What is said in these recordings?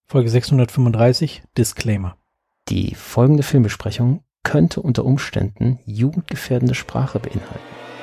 Folge 635, Disclaimer. Die folgende Filmbesprechung könnte unter Umständen jugendgefährdende Sprache beinhalten.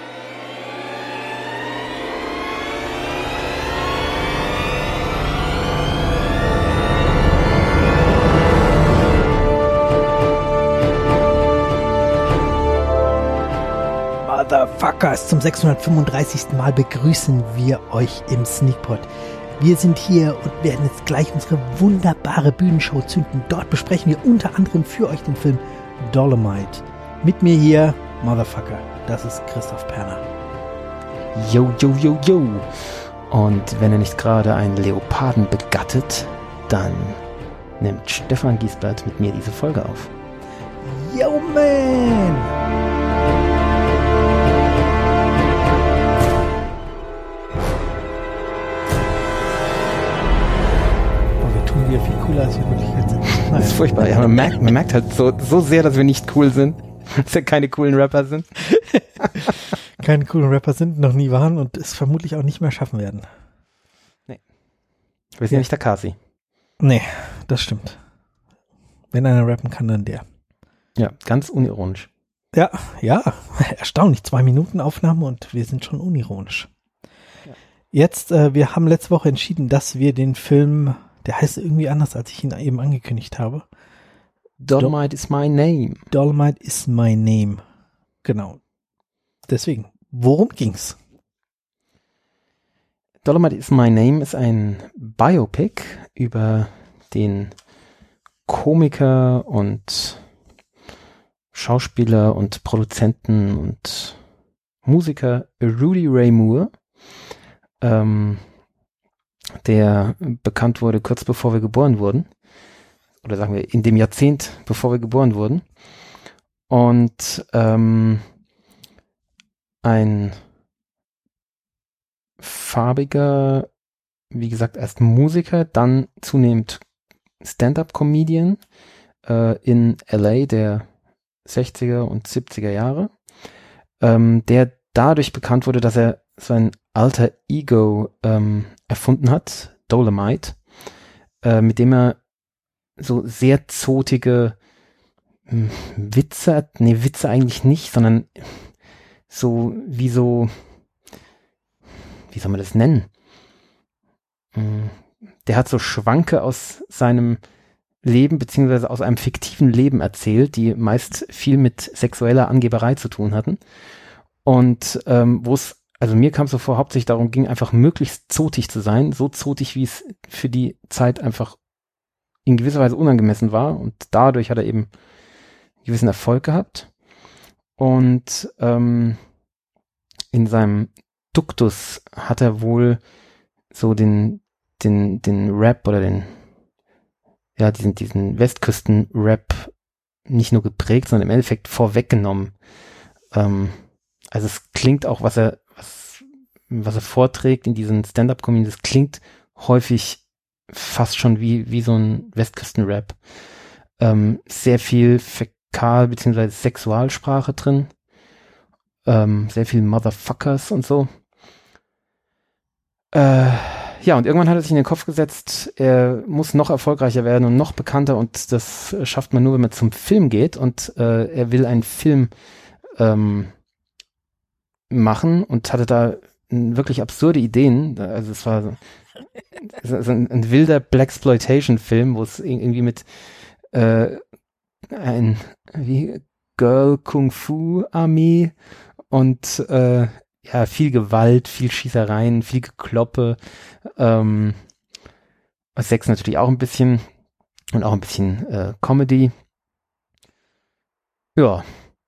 Motherfuckers, zum 635. Mal begrüßen wir euch im Sneakpot. Wir sind hier und werden jetzt gleich unsere wunderbare Bühnenshow zünden. Dort besprechen wir unter anderem für euch den Film Dolomite. Mit mir hier, Motherfucker, das ist Christoph Perner. Yo, yo, yo, yo. Und wenn er nicht gerade einen Leoparden begattet, dann nimmt Stefan Giesbert mit mir diese Folge auf. Yo, man! Wir viel cooler als wir wirklich jetzt sind. Das ist furchtbar. Ja, man merkt halt so sehr, dass wir nicht cool sind. Dass wir keine coolen Rapper sind. Keine coolen Rapper sind, noch nie waren und es vermutlich auch nicht mehr schaffen werden. Nee. Wir sind ja nicht der Kasi. Nee, das stimmt. Wenn einer rappen kann, dann der. Ja, ganz unironisch. Ja, erstaunlich. 2 Minuten Aufnahme und wir sind schon unironisch. Ja. Jetzt, wir haben letzte Woche entschieden, dass wir den Film... Der heißt irgendwie anders, als ich ihn eben angekündigt habe. Dolomite is my name. Dolomite is my name. Genau. Deswegen, worum ging's? Dolomite is my name ist ein Biopic über den Komiker und Schauspieler und Produzenten und Musiker Rudy Ray Moore, der bekannt wurde kurz bevor wir geboren wurden. Oder sagen wir in dem Jahrzehnt, bevor wir geboren wurden. Und ein farbiger, wie gesagt, erst Musiker, dann zunehmend Stand-up-Comedian in LA der 60er und 70er Jahre, der dadurch bekannt wurde, dass er sein alter Ego erfunden hat, Dolomite, mit dem er so sehr zotige Witze eigentlich nicht, sondern wie soll man das nennen? Der hat so Schwanke aus seinem Leben beziehungsweise aus einem fiktiven Leben erzählt, die meist viel mit sexueller Angeberei zu tun hatten. Und also mir kam es so vor, hauptsächlich darum ging, einfach möglichst zotig zu sein, so zotig, wie es für die Zeit einfach in gewisser Weise unangemessen war. Und dadurch hat er eben einen gewissen Erfolg gehabt. Und in seinem Duktus hat er wohl so den Rap oder diesen Westküsten-Rap nicht nur geprägt, sondern im Endeffekt vorweggenommen. Also es klingt auch, was er vorträgt in diesen Stand-up-Comedy, das klingt häufig fast schon wie so ein Westküsten-Rap. Sehr viel Fäkal- bzw. Sexualsprache drin. Sehr viel Motherfuckers und so. Ja, und irgendwann hat er sich in den Kopf gesetzt, er muss noch erfolgreicher werden und noch bekannter und das schafft man nur, wenn man zum Film geht und er will einen Film machen und hatte da wirklich absurde Ideen. Also es war so ein wilder Blaxploitation-Film, wo es irgendwie mit Girl Kung Fu Armee und viel Gewalt, viel Schießereien, viel Gekloppe, Sex natürlich auch ein bisschen und auch ein bisschen Comedy. Ja.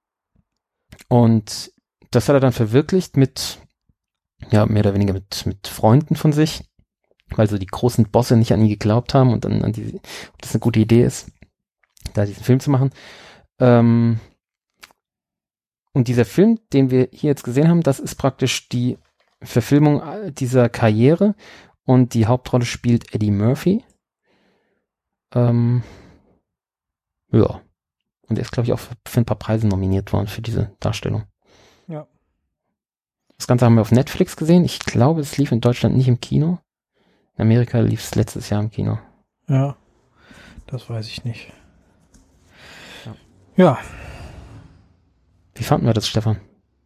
Und das hat er dann verwirklicht mehr oder weniger mit Freunden von sich, weil so die großen Bosse nicht an ihn geglaubt haben und dann ob das eine gute Idee ist, da diesen Film zu machen. Und dieser Film, den wir hier jetzt gesehen haben, das ist praktisch die Verfilmung dieser Karriere und die Hauptrolle spielt Eddie Murphy. Ja. Und er ist, glaube ich, auch für ein paar Preise nominiert worden für diese Darstellung. Ja. Das Ganze haben wir auf Netflix gesehen. Ich glaube, es lief in Deutschland nicht im Kino. In Amerika lief es letztes Jahr im Kino. Ja, das weiß ich nicht. Ja. Ja. Wie fanden wir das, Stefan?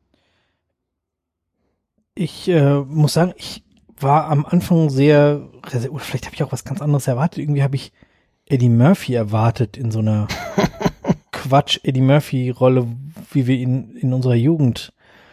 Ich muss sagen, ich war am Anfang sehr, oder vielleicht habe ich auch was ganz anderes erwartet. Irgendwie habe ich Eddie Murphy erwartet in so einer Quatsch-Eddie Murphy-Rolle, wie wir ihn in unserer Jugend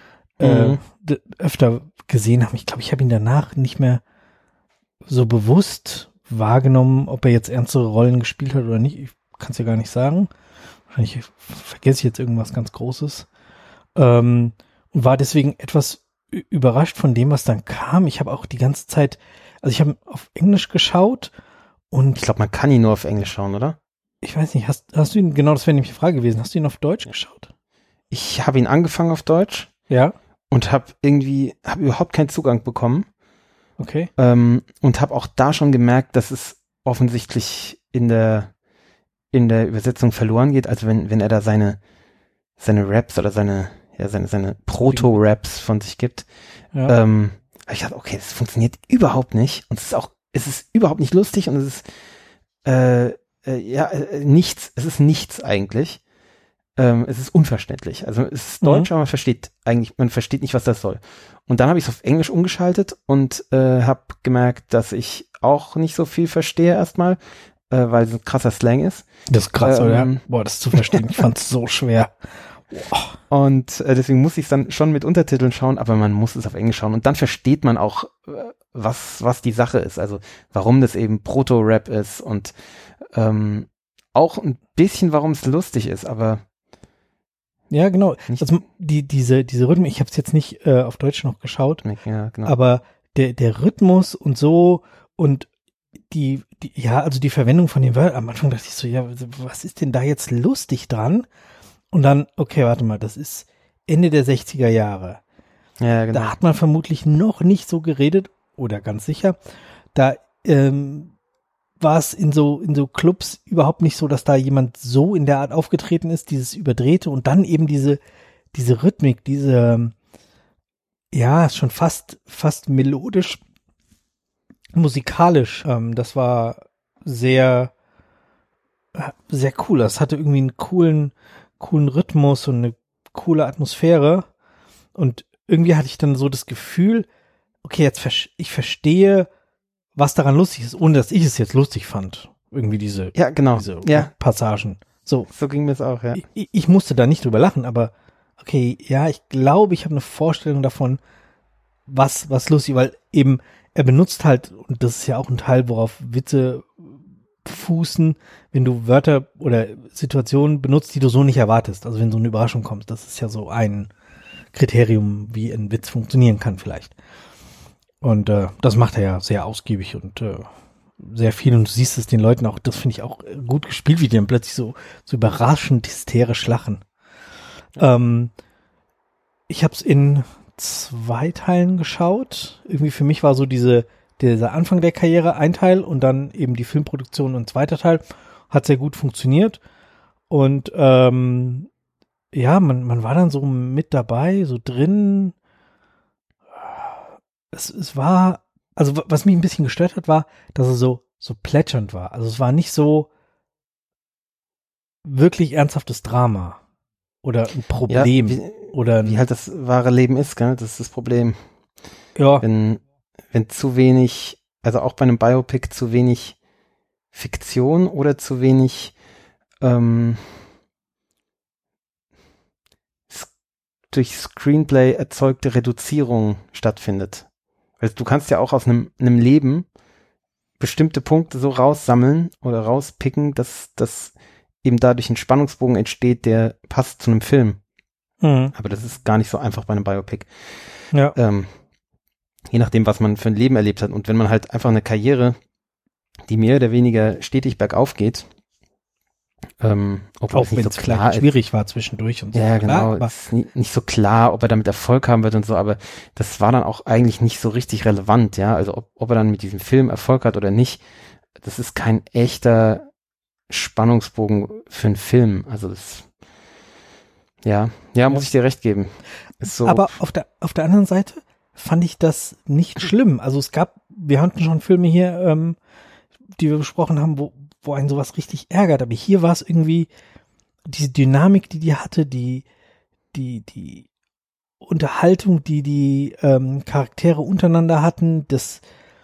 öfter gesehen haben. Ich glaube, ich habe ihn danach nicht mehr so bewusst wahrgenommen, ob er jetzt ernstere Rollen gespielt hat oder nicht. Ich kann es ja gar nicht sagen. Wahrscheinlich vergesse ich jetzt irgendwas ganz Großes. Und war deswegen etwas überrascht von dem, was dann kam. Ich habe auch die ganze Zeit, also ich habe auf Englisch geschaut und Ich glaube, man kann ihn nur auf Englisch schauen, oder? ich weiß nicht, hast du ihn, genau, das wäre nämlich die Frage gewesen, hast du ihn auf Deutsch geschaut? Ich habe ihn angefangen auf Deutsch Ja, und habe überhaupt keinen Zugang bekommen. okay. Und habe auch da schon gemerkt, dass es offensichtlich in der Übersetzung verloren geht. Also wenn er da seine Raps oder seine Proto-Raps von sich gibt. Ja. Hab ich dachte, okay, das funktioniert überhaupt nicht. Und es ist überhaupt nicht lustig und es ist nichts. Es ist nichts eigentlich. Es ist unverständlich. Also es ist Deutsch, aber man versteht nicht, was das soll. Und dann habe ich es auf Englisch umgeschaltet und habe gemerkt, dass ich auch nicht so viel verstehe erstmal, weil es ein krasser Slang ist. Das ist krass, oder? Boah, das zu verstehen, ich fand es so schwer. Und deswegen muss ich es dann schon mit Untertiteln schauen, aber man muss es auf Englisch schauen. Und dann versteht man auch, was die Sache ist. Also warum das eben Proto-Rap ist und auch ein bisschen, warum es lustig ist, aber Ja, genau. Also diese Rhythmen, ich habe es jetzt nicht auf Deutsch noch geschaut, ja, genau. aber der Rhythmus und so und die Verwendung von den Wörtern, am Anfang dachte ich so, ja, was ist denn da jetzt lustig dran? Und dann, okay, warte mal, das ist Ende der 60er Jahre. Ja, genau. Da hat man vermutlich noch nicht so geredet, oder ganz sicher. Da war es in so Clubs überhaupt nicht so, dass da jemand so in der Art aufgetreten ist, dieses Überdrehte und dann eben diese Rhythmik, ist schon fast melodisch, musikalisch. Das war sehr, sehr cool. Das hatte irgendwie einen coolen Rhythmus und eine coole Atmosphäre. Und irgendwie hatte ich dann so das Gefühl, okay, ich verstehe, was daran lustig ist, ohne dass ich es jetzt lustig fand. Irgendwie diese Passagen. So ging mir es auch, ja. Ich musste da nicht drüber lachen, aber okay, ja, ich glaube, ich habe eine Vorstellung davon, was lustig, weil eben er benutzt halt, und das ist ja auch ein Teil, worauf Witze fußen, wenn du Wörter oder Situationen benutzt, die du so nicht erwartest. Also wenn so eine Überraschung kommt, das ist ja so ein Kriterium, wie ein Witz funktionieren kann vielleicht. Und das macht er ja sehr ausgiebig und sehr viel. Und du siehst es den Leuten auch, das finde ich auch gut gespielt, wie die dann plötzlich so überraschend hysterisch lachen. Ich habe es in 2 Teilen geschaut. Irgendwie für mich war so dieser Anfang der Karriere ein Teil und dann eben die Filmproduktion und 2. Teil. Hat sehr gut funktioniert. Und man war dann so mit dabei, so drin. Es war, also was mich ein bisschen gestört hat, war, dass er so plätschernd war. Also es war nicht so wirklich ernsthaftes Drama oder ein Problem. Ja, wie halt das wahre Leben ist, gell? Das ist das Problem. Ja. Wenn zu wenig, also auch bei einem Biopic zu wenig Fiktion oder zu wenig durch Screenplay erzeugte Reduzierung stattfindet. Weil du kannst ja auch aus einem Leben bestimmte Punkte so raussammeln oder rauspicken, dass eben dadurch ein Spannungsbogen entsteht, der passt zu einem Film. Mhm. Aber das ist gar nicht so einfach bei einem Biopic. Ja. Je nachdem, was man für ein Leben erlebt hat. Und wenn man halt einfach eine Karriere, die mehr oder weniger stetig bergauf geht, obwohl auch es nicht wenn so es klar ist. schwierig war zwischendurch und so. Ja, genau. Aber Es ist nicht so klar, ob er damit Erfolg haben wird und so, aber das war dann auch eigentlich nicht so richtig relevant, ja. Also ob er dann mit diesem Film Erfolg hat oder nicht, das ist kein echter Spannungsbogen für einen Film. Also das, muss ich dir recht geben. Ist so. Aber auf der anderen Seite fand ich das nicht schlimm. Also wir hatten schon Filme hier, die wir besprochen haben, wo wo einen sowas richtig ärgert. Aber hier war es irgendwie diese Dynamik, die hatte, die Unterhaltung, die Charaktere untereinander hatten, das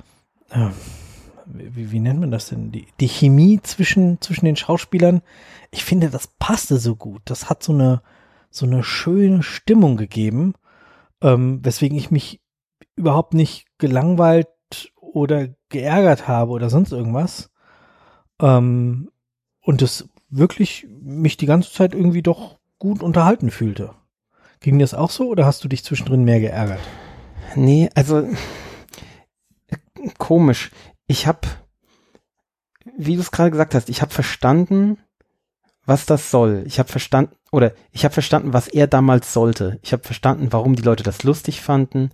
wie nennt man das denn? Die Chemie zwischen den Schauspielern. Ich finde, das passte so gut. Das hat so eine schöne Stimmung gegeben, weswegen ich mich überhaupt nicht gelangweilt oder geärgert habe oder sonst irgendwas. Und das wirklich mich die ganze Zeit irgendwie doch gut unterhalten fühlte. Ging das auch so oder hast du dich zwischendrin mehr geärgert? Nee, also komisch. Ich habe, wie du es gerade gesagt hast, ich habe verstanden, was das soll. Ich habe verstanden, was er damals sollte. Ich habe verstanden, warum die Leute das lustig fanden,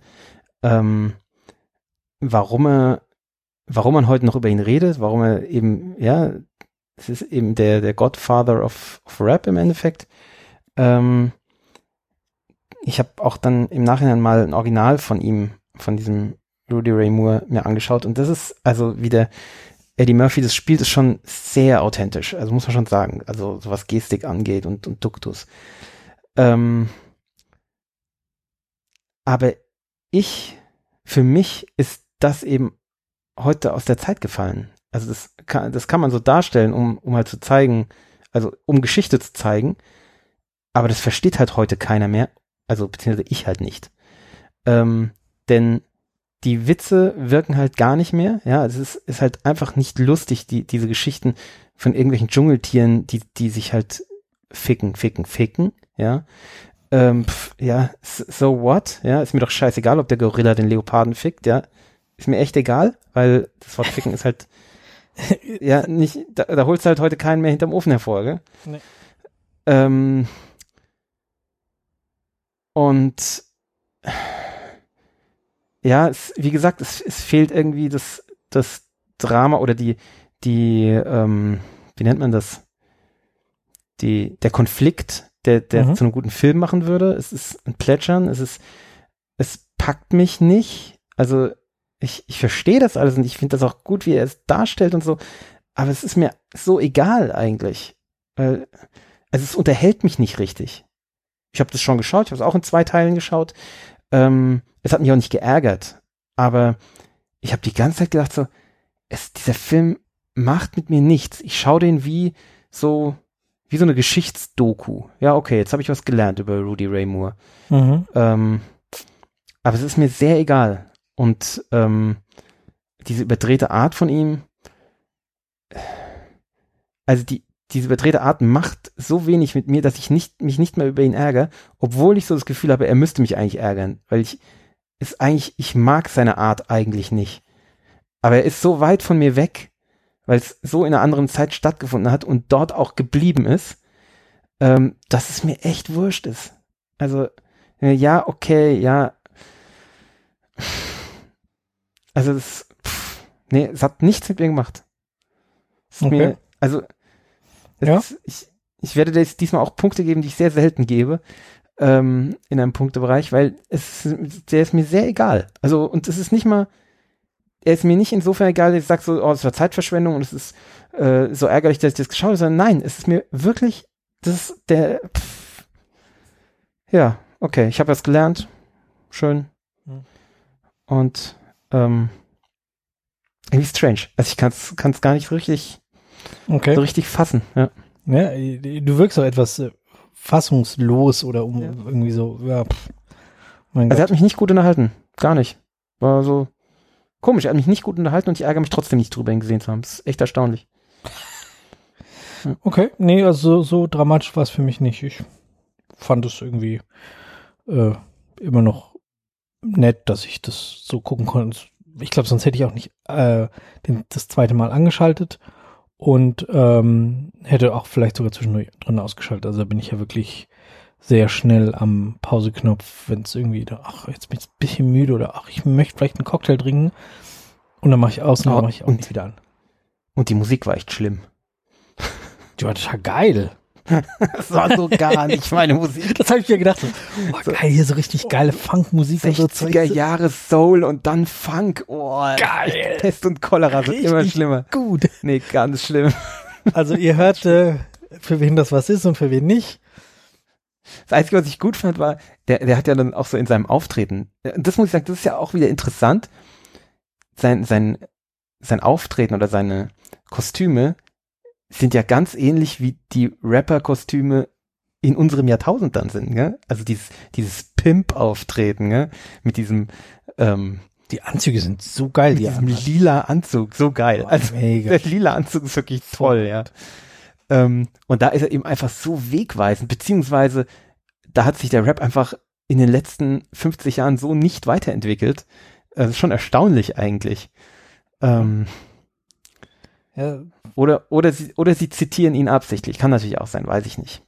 warum man heute noch über ihn redet, warum er eben, ja, es ist eben der Godfather of Rap im Endeffekt. Ich habe auch dann im Nachhinein mal ein Original von ihm, von diesem Rudy Ray Moore mir angeschaut und das ist, also wie der Eddie Murphy das spielt, ist schon sehr authentisch, also muss man schon sagen, also so was Gestik angeht und Duktus. Aber für mich ist das eben heute aus der Zeit gefallen. Also das kann man so darstellen, um halt zu zeigen, also um Geschichte zu zeigen, aber das versteht halt heute keiner mehr, also beziehungsweise ich halt nicht. Denn die Witze wirken halt gar nicht mehr, ja, es ist halt einfach nicht lustig, diese Geschichten von irgendwelchen Dschungeltieren, die sich halt ficken, ja. Ja, so what, ja, ist mir doch scheißegal, ob der Gorilla den Leoparden fickt, ja, ist mir echt egal, weil das Wort ficken ist halt, ja, nicht, da holst du halt heute keinen mehr hinterm Ofen hervor, gell? Nee. Und ja, wie gesagt, es fehlt irgendwie das Drama oder die wie nennt man das? Der Konflikt, der zu einem guten Film machen würde. Es ist ein Plätschern, es packt mich nicht. Also ich verstehe das alles und ich finde das auch gut, wie er es darstellt und so, aber es ist mir so egal eigentlich. Also es unterhält mich nicht richtig. Ich habe das schon geschaut, ich habe es auch in 2 Teilen geschaut. Es hat mich auch nicht geärgert, aber ich habe die ganze Zeit gedacht so, dieser Film macht mit mir nichts. Ich schaue den wie so eine Geschichtsdoku. Ja, okay, jetzt habe ich was gelernt über Rudy Ray Moore. Mhm. Aber es ist mir sehr egal. Und diese überdrehte Art von ihm, also diese überdrehte Art macht so wenig mit mir, dass ich mich nicht mehr über ihn ärgere, obwohl ich so das Gefühl habe, er müsste mich eigentlich ärgern, weil ich mag seine Art eigentlich nicht. Aber er ist so weit von mir weg, weil es so in einer anderen Zeit stattgefunden hat und dort auch geblieben ist, dass es mir echt wurscht ist. Also, ja, okay, ja. Also es hat nichts mit mir gemacht. Okay. Ich werde diesmal auch Punkte geben, die ich sehr selten gebe, in einem Punktebereich, weil der ist mir sehr egal. Also, und es ist nicht mal, er ist mir nicht insofern egal, dass ich sage so, oh, das war Zeitverschwendung und es ist so ärgerlich, dass ich das geschaut habe, sondern nein, es ist mir wirklich, das ist ja, okay, ich habe was gelernt, schön. Und irgendwie strange. Also ich kann es gar nicht so richtig fassen. Ja. Ja, du wirkst auch etwas fassungslos oder irgendwie so. Ja, also er hat mich nicht gut unterhalten, gar nicht. War so komisch. Er hat mich nicht gut unterhalten und ich ärgere mich trotzdem nicht drüber, ihn gesehen zu haben. Das ist echt erstaunlich. Ja. Okay, nee, also so dramatisch war es für mich nicht. Ich fand es irgendwie immer noch nett, dass ich das so gucken konnte. Ich glaube, sonst hätte ich auch nicht das zweite Mal angeschaltet und hätte auch vielleicht sogar zwischendrin ausgeschaltet. Also da bin ich ja wirklich sehr schnell am Pauseknopf, wenn es irgendwie, jetzt bin ich ein bisschen müde oder ich möchte vielleicht einen Cocktail trinken und dann mache ich aus und dann mache ich auch nicht wieder an. Und die Musik war echt schlimm. Die war total geil. Das war so gar nicht meine Musik. Das habe ich mir gedacht. So, geil, hier so richtig geile Funkmusik. 60er Jahre Soul und dann Funk. Oh, geil. Pest und Cholera wird immer schlimmer. Gut. Nee, ganz schlimm. Also ihr hört, für wen das was ist und für wen nicht. Das Einzige, was ich gut fand, war, der hat ja dann auch so in seinem Auftreten, das muss ich sagen, das ist ja auch wieder interessant, sein Auftreten oder seine Kostüme sind ja ganz ähnlich wie die Rapper-Kostüme in unserem Jahrtausend dann sind, gell? Also dieses Pimp-Auftreten, gell? Mit diesem die Anzüge sind so geil, mit diesem lila Anzug, so geil. Also mega. der lila Anzug ist wirklich toll, ja. Und da ist er eben einfach so wegweisend, beziehungsweise da hat sich der Rap einfach in den letzten 50 Jahren so nicht weiterentwickelt. Das ist schon erstaunlich eigentlich. Ja. Oder sie zitieren ihn absichtlich. Kann natürlich auch sein, weiß ich nicht.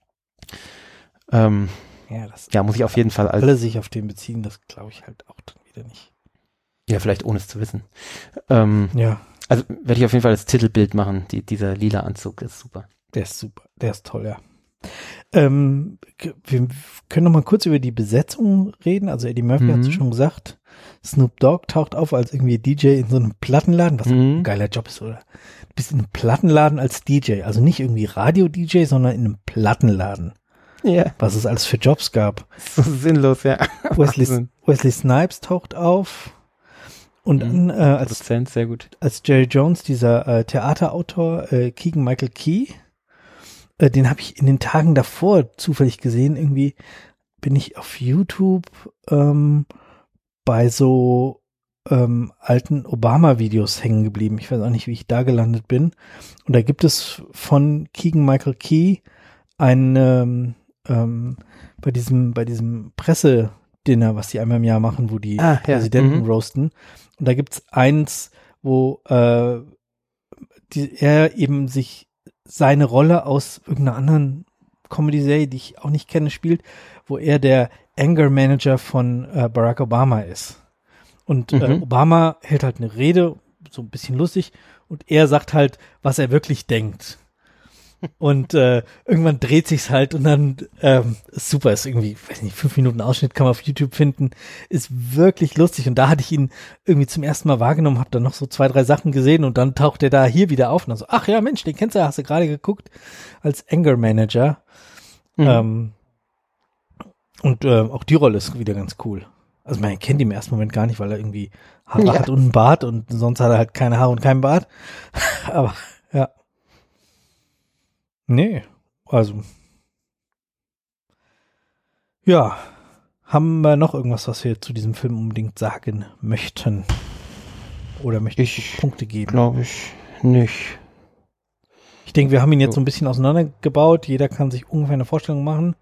Muss ich auf jeden Fall. Alle sich auf den beziehen, das glaube ich halt auch dann wieder nicht. Ja, vielleicht ohne es zu wissen. Ja. Also werde ich auf jeden Fall das Titelbild machen. Dieser lila Anzug ist super. Der ist super. Der ist toll, ja. Wir können noch mal kurz über die Besetzung reden. Also Eddie Murphy hat es schon gesagt. Snoop Dogg taucht auf als irgendwie DJ in so einem Plattenladen, was ein geiler Job ist, oder? Du bist in einem Plattenladen als DJ. Also nicht irgendwie Radio-DJ, sondern in einem Plattenladen. Ja. Was es alles für Jobs gab. So sinnlos, ja. Wesley Snipes taucht auf. Und dann als sehr gut. Als Jerry Jones, dieser Theaterautor Keegan Michael Key, den habe ich in den Tagen davor zufällig gesehen. Irgendwie bin ich auf YouTube bei so alten Obama-Videos hängen geblieben. Ich weiß auch nicht, wie ich da gelandet bin. Und da gibt es von Keegan Michael Key ein bei diesem Pressedinner, was die einmal im Jahr machen, wo die Präsidenten roasten. Und da gibt's eins, wo er eben sich seine Rolle aus irgendeiner anderen Comedy-Serie, die ich auch nicht kenne, spielt, wo er der Anger Manager von Barack Obama ist. Und Obama hält halt eine Rede, so ein bisschen lustig, und er sagt halt, was er wirklich denkt. Und irgendwann dreht sich's halt und dann ist super, ist irgendwie, weiß nicht, 5 Minuten Ausschnitt kann man auf YouTube finden, ist wirklich lustig. Und da hatte ich ihn irgendwie zum ersten Mal wahrgenommen, habe dann noch so 2, 3 Sachen gesehen und dann taucht er da hier wieder auf und dann so, ach ja, Mensch, den kennst du, hast du gerade geguckt, als Anger Manager. Und auch die Rolle ist wieder ganz cool. Also man kennt ihn im ersten Moment gar nicht, weil er irgendwie Haare hat und einen Bart und sonst hat er halt keine Haare und keinen Bart. Aber ja. Nee, also. Ja, haben wir noch irgendwas, was wir zu diesem Film unbedingt sagen möchten? Oder möchte ich Punkte geben? Glaube ich nicht. Ich denke, wir haben ihn jetzt so ein bisschen auseinandergebaut. Jeder kann sich ungefähr eine Vorstellung machen,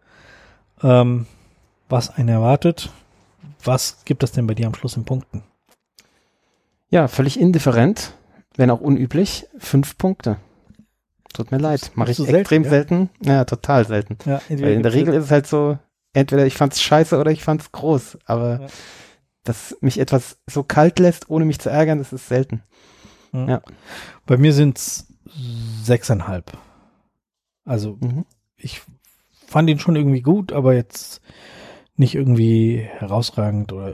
was einen erwartet. Was gibt es denn bei dir am Schluss in Punkten? Ja, völlig indifferent, wenn auch unüblich, 5 Punkte. Tut mir leid, mache ich extrem selten. Ja, total selten. Ja, weil in der Regel ist es halt so, entweder ich fand's scheiße oder ich fand's groß, aber dass mich etwas so kalt lässt, ohne mich zu ärgern, das ist selten. Ja. Bei mir sind's 6,5. Also ich fand ihn schon irgendwie gut, aber jetzt nicht irgendwie herausragend oder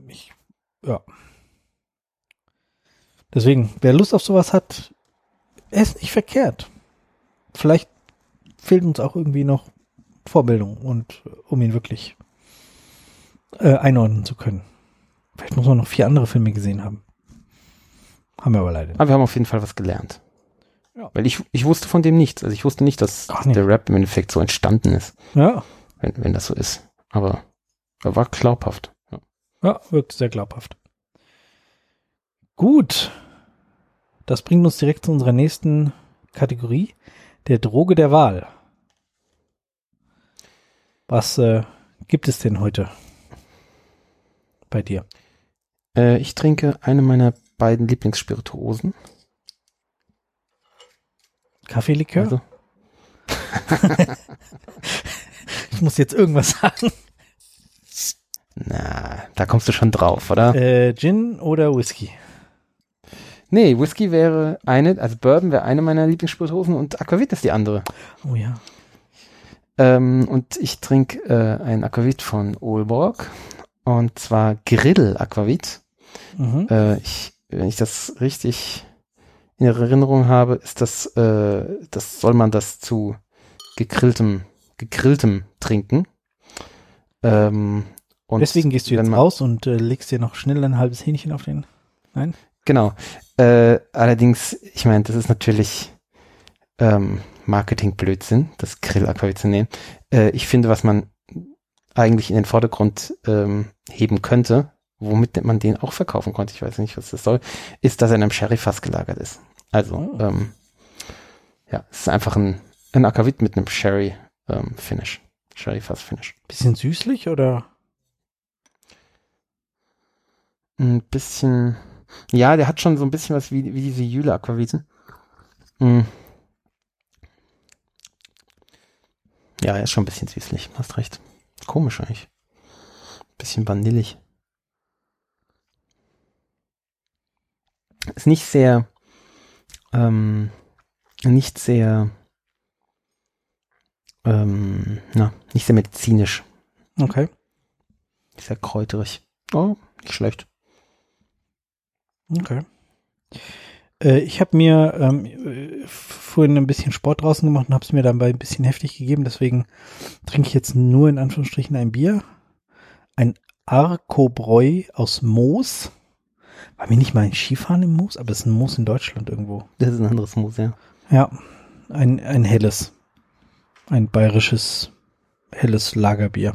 Deswegen, wer Lust auf sowas hat, er ist nicht verkehrt. Vielleicht fehlt uns auch irgendwie noch Vorbildung und um ihn wirklich einordnen zu können. Vielleicht muss man noch 4 andere Filme gesehen haben. Haben wir aber leider nicht. Aber wir haben auf jeden Fall was gelernt. Ja. Weil ich wusste von dem nichts. Also ich wusste nicht, dass der Rap im Endeffekt so entstanden ist. Ja. Wenn das so ist. Aber er war glaubhaft. Ja, wirkt sehr glaubhaft. Gut. Das bringt uns direkt zu unserer nächsten Kategorie. Der Droge der Wahl. Was gibt es denn heute bei dir? Ich trinke eine meiner beiden Lieblingsspirituosen. Kaffeelikör? Also. Ich muss jetzt irgendwas sagen. Na, da kommst du schon drauf, oder? Gin oder Whisky? Nee, Whisky wäre also Bourbon wäre eine meiner Lieblingsspirituosen und Aquavit ist die andere. Oh ja. Und ich trinke ein Aquavit von Aalborg und zwar Grill Aquavit. Wenn ich das richtig in Erinnerung habe, ist das soll man das zu gegrilltem trinken. Und deswegen gehst du jetzt raus und legst dir noch schnell ein halbes Hähnchen auf den... Nein? Genau. Allerdings, ich meine, das ist natürlich Marketing-Blödsinn, das Grill-Aquavit zu nehmen. Ich finde, was man eigentlich in den Vordergrund heben könnte, womit man den auch verkaufen konnte, ich weiß nicht, was das soll, ist, dass er in einem Sherry-Fass gelagert ist. Also, es ist einfach ein Aquavit mit einem Sherry-Finish. Sherry-Fass-Finish. Bisschen süßlich, oder? Ein bisschen, ja, der hat schon so ein bisschen was wie diese Jüle-Aquaviten. Ja, er ist schon ein bisschen süßlich, hast recht. Komisch eigentlich. Bisschen vanillig. Ist nicht sehr medizinisch. Okay. Sehr kräuterig. Oh, nicht schlecht. Okay. Ich habe mir vorhin ein bisschen Sport draußen gemacht und habe es mir dabei ein bisschen heftig gegeben. Deswegen trinke ich jetzt nur in Anführungsstrichen ein Bier. Ein Arkobräu aus Moos. War mir nicht mal ein Skifahren im Moos, aber es ist ein Moos in Deutschland irgendwo. Das ist ein anderes Moos, ja. Ja, ein helles. Ein bayerisches helles Lagerbier.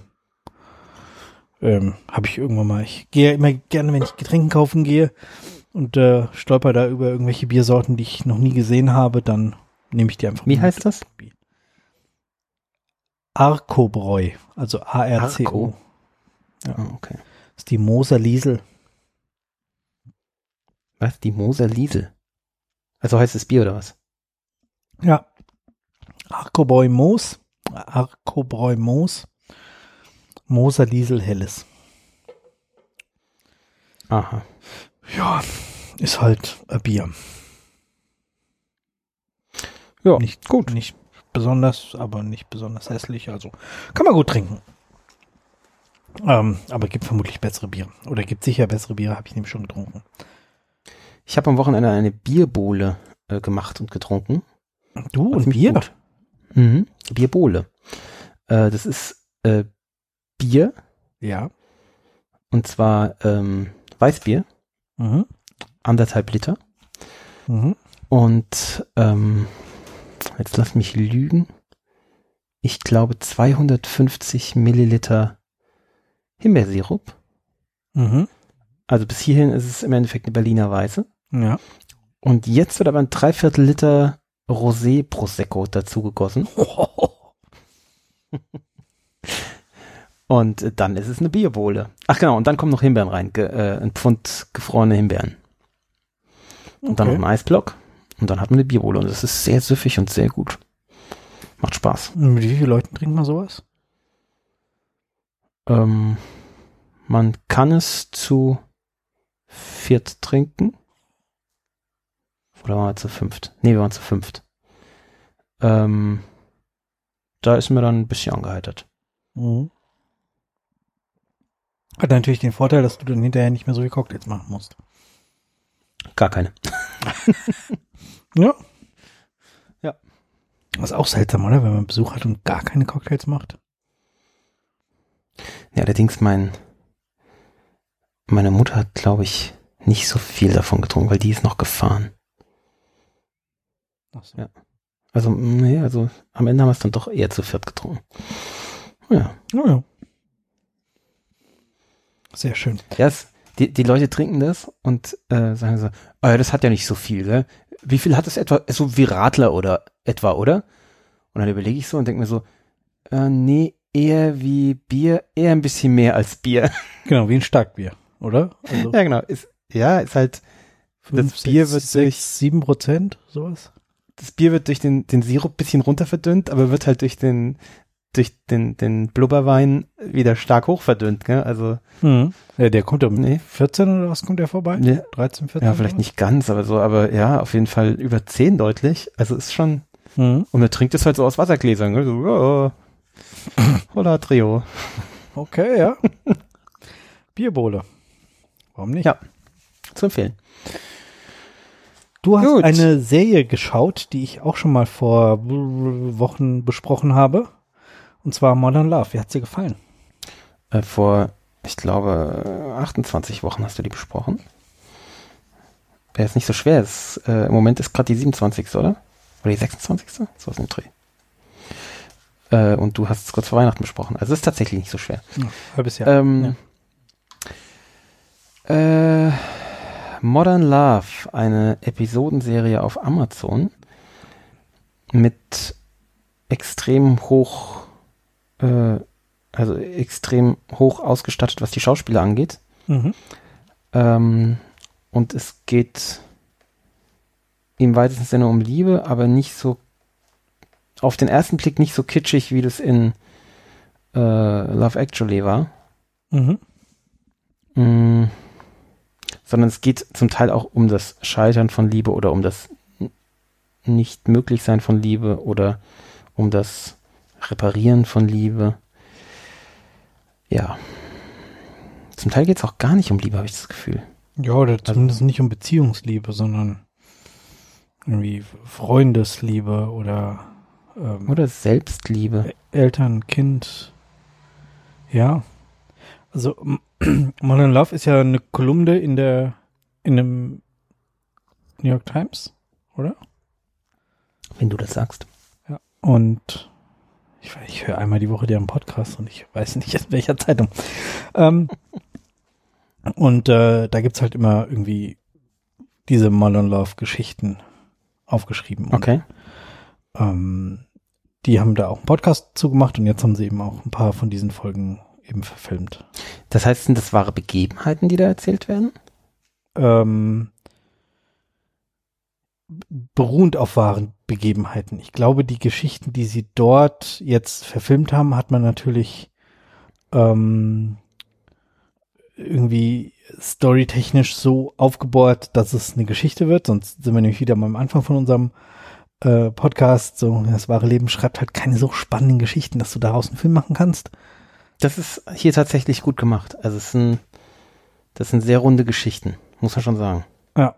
Habe ich irgendwann mal. Ich gehe immer gerne, wenn ich Getränke kaufen gehe und stolper da über irgendwelche Biersorten, die ich noch nie gesehen habe, dann nehme ich die einfach. Wie heißt das? Arkobräu, also A-R-C-O. Ja, okay. Das ist die Moser Liesel. Was? Die Moser Liesel? Also heißt es Bier oder was? Ja. Arkobräu Moos. Moser Liesel Helles. Aha. Ja, ist halt ein Bier. Ja, nicht gut. Nicht besonders, aber nicht besonders hässlich. Also kann man gut trinken. Aber gibt vermutlich bessere Biere. Oder gibt sicher bessere Biere, habe ich nämlich schon getrunken. Ich habe am Wochenende eine Bierbowle gemacht und getrunken. Du und Bier? Gut. Mhm. Bierbowle. Das ist Bier. Ja. Und zwar Weißbier. Mhm. 1,5 Liter. Mhm. Und jetzt lass mich lügen. Ich glaube 250 Milliliter Himbeersirup. Mhm. Also bis hierhin ist es im Endeffekt eine Berliner Weiße. Ja. Und jetzt wird aber ein 3/4 Liter Rosé Prosecco dazu gegossen. Und dann ist es eine Bierbowle. Ach genau, und dann kommen noch Himbeeren rein. Ein Pfund gefrorene Himbeeren. Und dann noch ein Eisblock. Und dann hat man eine Bierbowle. Und es ist sehr süffig und sehr gut. Macht Spaß. Und mit wie vielen Leuten trinkt man sowas? Man kann es zu 4 trinken. Oder waren wir zu 5? Nee, wir waren zu 5. Da ist mir dann ein bisschen angeheitert. Mhm. Hat natürlich den Vorteil, dass du dann hinterher nicht mehr so viel Cocktails machen musst. Gar keine. Ja. Ja. Das ist auch seltsam, oder? Wenn man Besuch hat und gar keine Cocktails macht. Ja, allerdings meine Mutter hat, glaube ich, nicht so viel davon getrunken, weil die ist noch gefahren. Ach so. Ja. Also am Ende haben wir es dann doch eher zu 4 getrunken. Ja. Oh ja. Sehr schön. Ja, die Leute trinken das und sagen so, oh ja, das hat ja nicht so viel, gell? Wie viel hat das etwa? So wie Radler oder etwa, oder? Und dann überlege ich so und denke mir so, nee, eher wie Bier, eher ein bisschen mehr als Bier. Genau, wie ein Starkbier, oder? Also ja, genau. Ist halt 5, das Bier 6, wird 7%, sowas? Das Bier wird durch den Sirup ein bisschen runter verdünnt, aber wird halt durch den Blubberwein wieder stark hoch verdünnt, gell? Also. Ja, der kommt um 14 oder was kommt der vorbei? Nee. 13, 14? Ja, vielleicht nicht ganz, aber ja, auf jeden Fall über 10 deutlich. Also ist schon. Und er trinkt es halt so aus Wassergläsern, gell? So, oh. Hola Trio. Okay, ja. Bierbowle. Warum nicht? Ja, zu empfehlen. Du hast Gut. eine Serie geschaut, die ich auch schon mal vor Wochen besprochen habe. Und zwar Modern Love. Wie hat sie gefallen? Vor, ich glaube, 28 Wochen hast du die besprochen. Wäre jetzt nicht so schwer. Im Moment ist gerade die 27. oder? Oder die 26. So was im Dreh. Und du hast es kurz vor Weihnachten besprochen. Also es ist tatsächlich nicht so schwer. Ja, halbes Jahr. Modern Love, eine Episodenserie auf Amazon mit extrem hoch ausgestattet, was die Schauspieler angeht. Mhm. Und es geht im weitesten Sinne um Liebe, aber nicht so, auf den ersten Blick nicht so kitschig, wie das in Love Actually war. Mhm. Sondern es geht zum Teil auch um das Scheitern von Liebe oder um das Nicht-Möglich-Sein von Liebe oder um das Reparieren von Liebe. Ja. Zum Teil geht es auch gar nicht um Liebe, habe ich das Gefühl. Ja, oder zumindest nicht um Beziehungsliebe, sondern irgendwie Freundesliebe oder Oder Selbstliebe. Eltern, Kind. Ja. Also Modern Love ist ja eine Kolumne in einem New York Times, oder? Wenn du das sagst. Ja. Und ich höre einmal die Woche deren Podcast und ich weiß nicht, in welcher Zeitung. Und da gibt's halt immer irgendwie diese Modern Love Geschichten aufgeschrieben. Okay. Und, die haben da auch einen Podcast zugemacht und jetzt haben sie eben auch ein paar von diesen Folgen eben verfilmt. Das heißt, sind das wahre Begebenheiten, die da erzählt werden? Beruhend auf wahren Begebenheiten. Ich glaube, die Geschichten, die sie dort jetzt verfilmt haben, hat man natürlich irgendwie storytechnisch so aufgebohrt, dass es eine Geschichte wird. Sonst sind wir nämlich wieder mal am Anfang von unserem Podcast. So, das wahre Leben schreibt halt keine so spannenden Geschichten, dass du daraus einen Film machen kannst. Das ist hier tatsächlich gut gemacht. Also das sind sehr runde Geschichten, muss man schon sagen. Ja.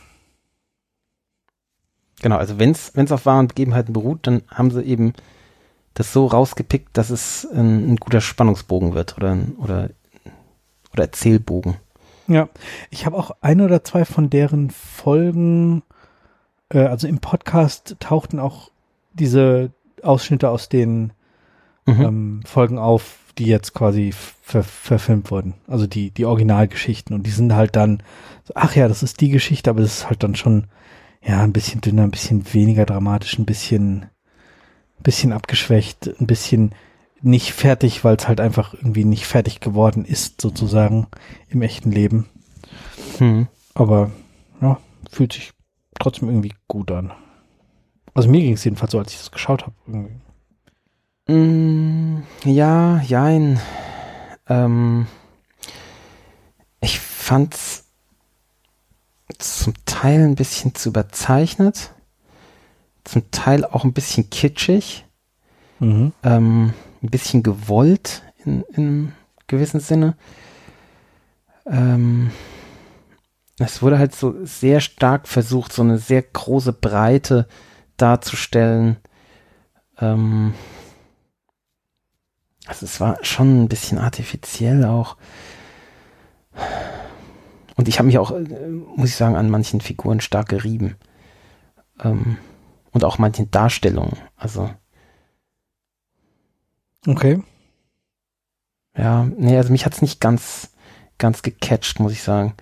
Genau, also wenn es auf wahren Begebenheiten beruht, dann haben sie eben das so rausgepickt, dass es ein guter Spannungsbogen wird oder Erzählbogen. Ja, ich habe auch ein oder zwei von deren Folgen, also im Podcast tauchten auch diese Ausschnitte aus den Folgen auf, die jetzt quasi verfilmt wurden. Also die Originalgeschichten. Und die sind halt dann, ach ja, das ist die Geschichte, aber das ist halt dann schon, ja, ein bisschen dünner, ein bisschen weniger dramatisch, ein bisschen abgeschwächt, ein bisschen nicht fertig, weil es halt einfach irgendwie nicht fertig geworden ist, sozusagen, im echten Leben. Aber, ja, fühlt sich trotzdem irgendwie gut an. Also mir ging es jedenfalls so, als ich das geschaut habe. Ja, jein. Ich fand's zum Teil ein bisschen zu überzeichnet, zum Teil auch ein bisschen kitschig, ein bisschen gewollt in einem gewissen Sinne. Es wurde halt so sehr stark versucht, so eine sehr große Breite darzustellen. Also es war schon ein bisschen artifiziell auch. Und ich habe mich auch, muss ich sagen, an manchen Figuren stark gerieben. Und auch manchen Darstellungen. Also. Okay. Ja, nee, also mich hat's nicht ganz gecatcht, muss ich sagen.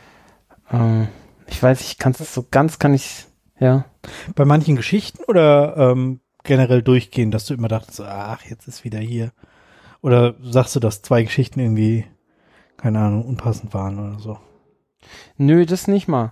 Ich weiß, kann ich, ja. Bei manchen Geschichten oder generell durchgehen, dass du immer dachtest, ach, jetzt ist wieder hier. Oder sagst du, dass zwei Geschichten irgendwie, keine Ahnung, unpassend waren oder so? Nö, das nicht mal.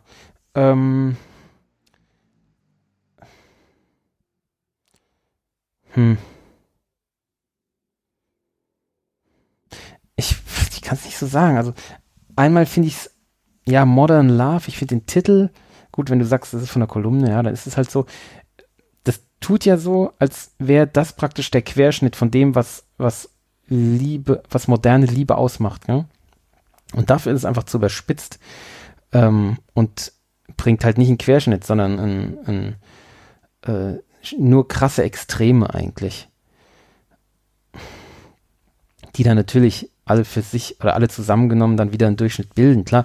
Ich kann es nicht so sagen. Also einmal finde ich es, ja, Modern Love, ich finde den Titel, gut, wenn du sagst, das ist von der Kolumne, ja, dann ist es halt so, das tut ja so, als wäre das praktisch der Querschnitt von dem, was Liebe, was moderne Liebe ausmacht, ja. Und dafür ist es einfach zu überspitzt. Und bringt halt nicht einen Querschnitt, sondern nur krasse Extreme eigentlich, die dann natürlich alle für sich oder alle zusammengenommen dann wieder einen Durchschnitt bilden. Klar,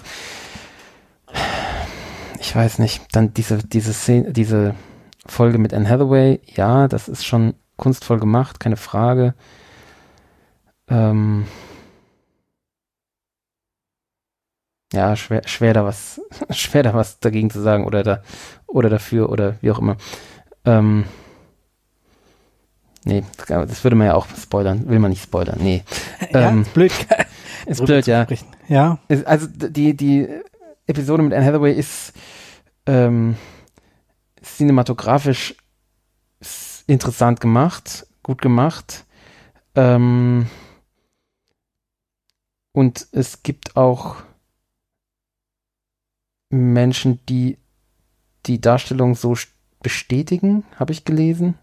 ich weiß nicht, dann diese Szene, diese Folge mit Anne Hathaway, ja, das ist schon kunstvoll gemacht, keine Frage. Ja, schwer da was dagegen zu sagen oder dafür oder wie auch immer. Nee, das würde man ja auch spoilern, will man nicht spoilern, nee. Ja, ist blöd. Ist blöd, ja. Ja. Also die Episode mit Anne Hathaway ist cinematografisch interessant gemacht, gut gemacht. Und es gibt auch Menschen, die die Darstellung so bestätigen, habe ich gelesen.